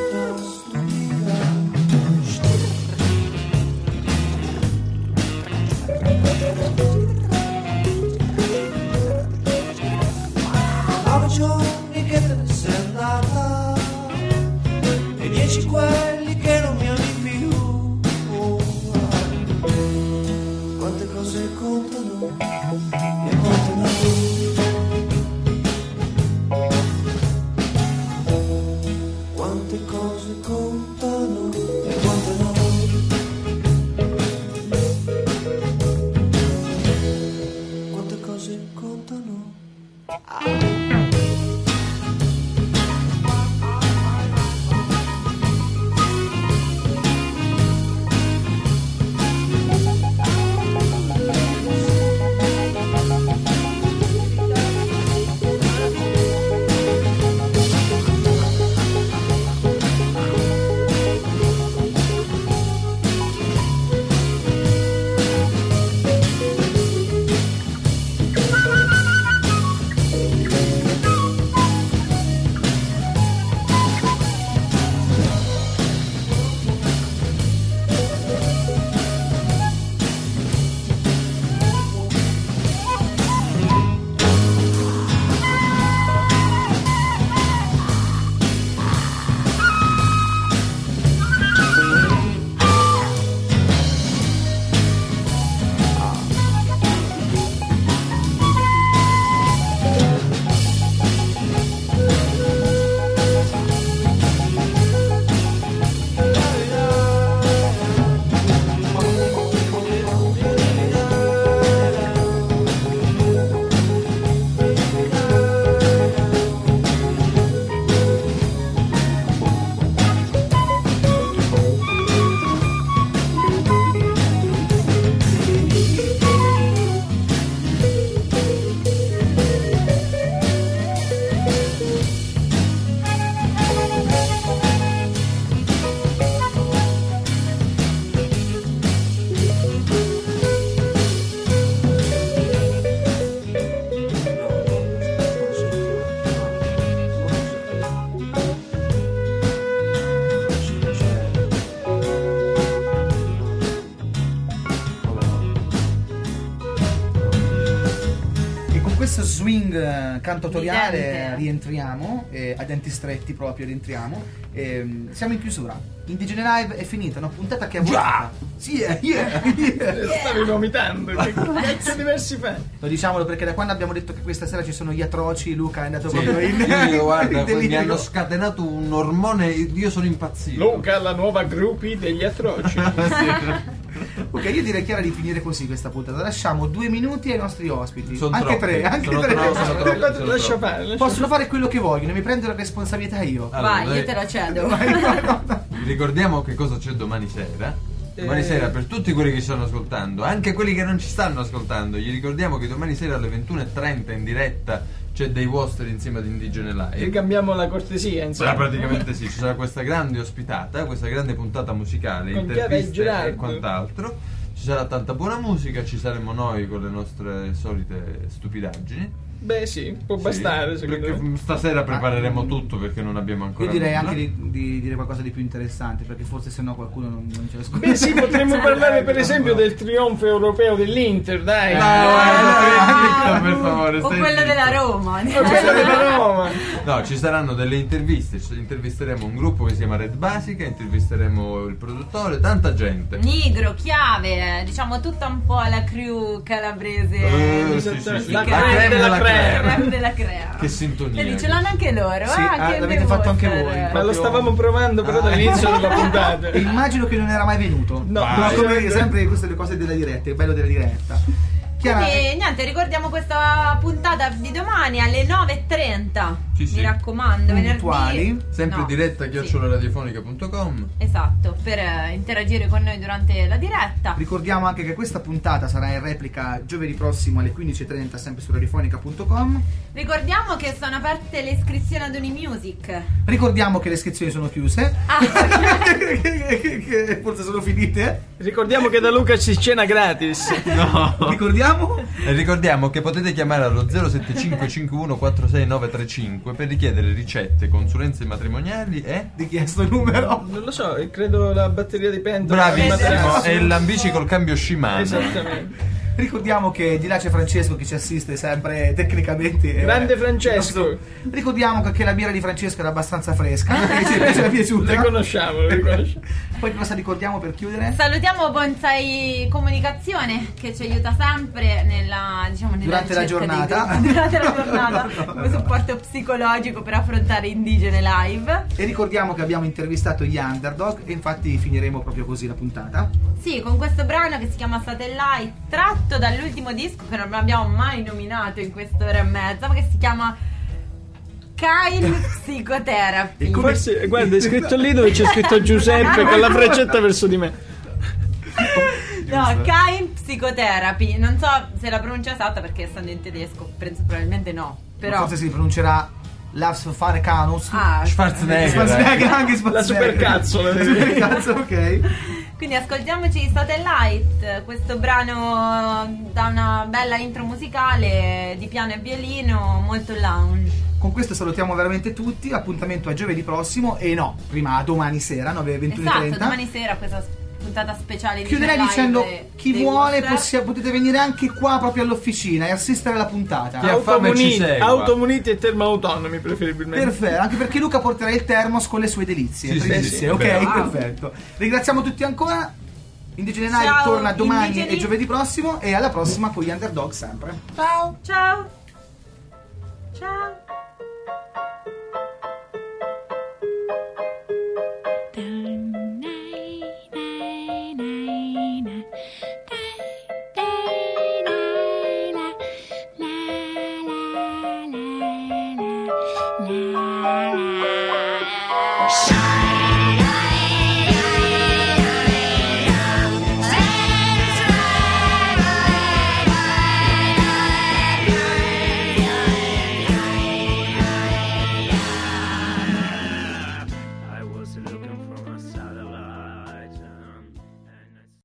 swing cantautoriale rientriamo, a denti stretti proprio rientriamo. Siamo in chiusura. Indigene Live è finita, una puntata che ha voluto. Sì, stavi vomitando, che cazzo diversi fai? Lo diciamolo perché da quando abbiamo detto che questa sera ci sono gli atroci, Luca è andato proprio in guarda, mi hanno scatenato un ormone, io sono impazzito. Luca, la nuova groupie degli atroci. Ok, io direi che era di finire così questa puntata. Lasciamo 2 minuti ai nostri ospiti. Sono anche troppi, 3, anche 3. Lascia fare. Possono fare quello che vogliono, mi prendo la responsabilità io. Allora, vai, io te la cedo. Ricordiamo che cosa c'è domani sera. Domani sera, per tutti quelli che ci stanno ascoltando, anche quelli che non ci stanno ascoltando, gli ricordiamo che domani sera alle 21:30 in diretta c'è Dei Vostri insieme ad Indigene Live. E cambiamo la cortesia, insomma. Praticamente sì, ci sarà questa grande ospitata, questa grande puntata musicale, con interviste e quant'altro. Ci sarà tanta buona musica, ci saremo noi con le nostre solite stupidaggini. Beh sì, può bastare perché stasera prepareremo tutto perché non abbiamo ancora. Io direi anche di dire qualcosa di più interessante, perché forse sennò qualcuno non ce lo ascolta. Beh sì, potremmo parlare per esempio del trionfo europeo dell'Inter, dai. Per favore, o quello della Roma. No, ci saranno delle interviste, intervisteremo un gruppo che si chiama Red Basica, intervisteremo il produttore, tanta gente. Nigro, Chiave, diciamo tutta un po' la crew calabrese. Sì. La creme della crea. Che sintonia. E ce l'hanno anche loro, sì, che l'avete fatto anche voi. Ma lo stavamo provando però dall'inizio della puntata. E immagino che non era mai venuto. No, come sempre queste le cose della diretta, è bello della diretta. Quindi niente, ricordiamo questa puntata di domani alle 9:30. Mi raccomando, puntuali, venerdì. Sempre diretta @radiofonica.com. Esatto, per interagire con noi durante la diretta. Ricordiamo anche che questa puntata sarà in replica giovedì prossimo alle 15:30 sempre su radiofonica.com. Ricordiamo che sono aperte le iscrizioni ad Unimusic. Ricordiamo che le iscrizioni sono chiuse. che forse sono finite. Ricordiamo che da Luca ci cena gratis. No. Ricordiamo che potete chiamare allo 0755146 per richiedere ricette, consulenze matrimoniali e di chi è sto numero? Non lo so, credo la batteria di pentola. Bravissimo, è l'ambici col cambio Shimano. Esattamente. Ricordiamo che di là c'è Francesco che ci assiste sempre tecnicamente. Grande Francesco. Ricordiamo che la birra di Francesco era abbastanza fresca. Ci è piaciuta. Riconosciamo. Poi cosa ricordiamo per chiudere? Salutiamo Bonsai Comunicazione che ci aiuta sempre durante la giornata. Durante la giornata come supporto psicologico per affrontare Indigene Live. E ricordiamo che abbiamo intervistato gli Underdog e infatti finiremo proprio così la puntata. Sì, con questo brano che si chiama Satellite, tratto dall'ultimo disco che non abbiamo mai nominato in quest'ora e mezza, ma che si chiama Kind Psychotherapy. Forse, guarda, è scritto lì dove c'è scritto Giuseppe con la freccetta verso di me. No, Kind Psychotherapy. Non so se la pronuncia esatta perché essendo in tedesco, penso probabilmente no. Però forse si pronuncerà Lars Farecanus. Schwarzenegger. Anche Schwarzenegger. La supercazzo, ok. Quindi ascoltiamoci Satellite, questo brano da una bella intro musicale di piano e violino, molto lounge. Con questo salutiamo veramente tutti, appuntamento a giovedì prossimo e prima domani sera 9:21:30. Esatto, domani sera questa puntata speciale di chiuderei dicendo chi vuole potete venire anche qua proprio all'officina e assistere alla puntata. Automuniti e termoautonomi preferibilmente. Perfetto, anche perché Luca porterà il termos con le sue delizie. Sì, ok, perfetto. Ringraziamo tutti ancora. Indigene Live torna domani e giovedì prossimo e alla prossima con gli Underdog sempre. Ciao. Shine.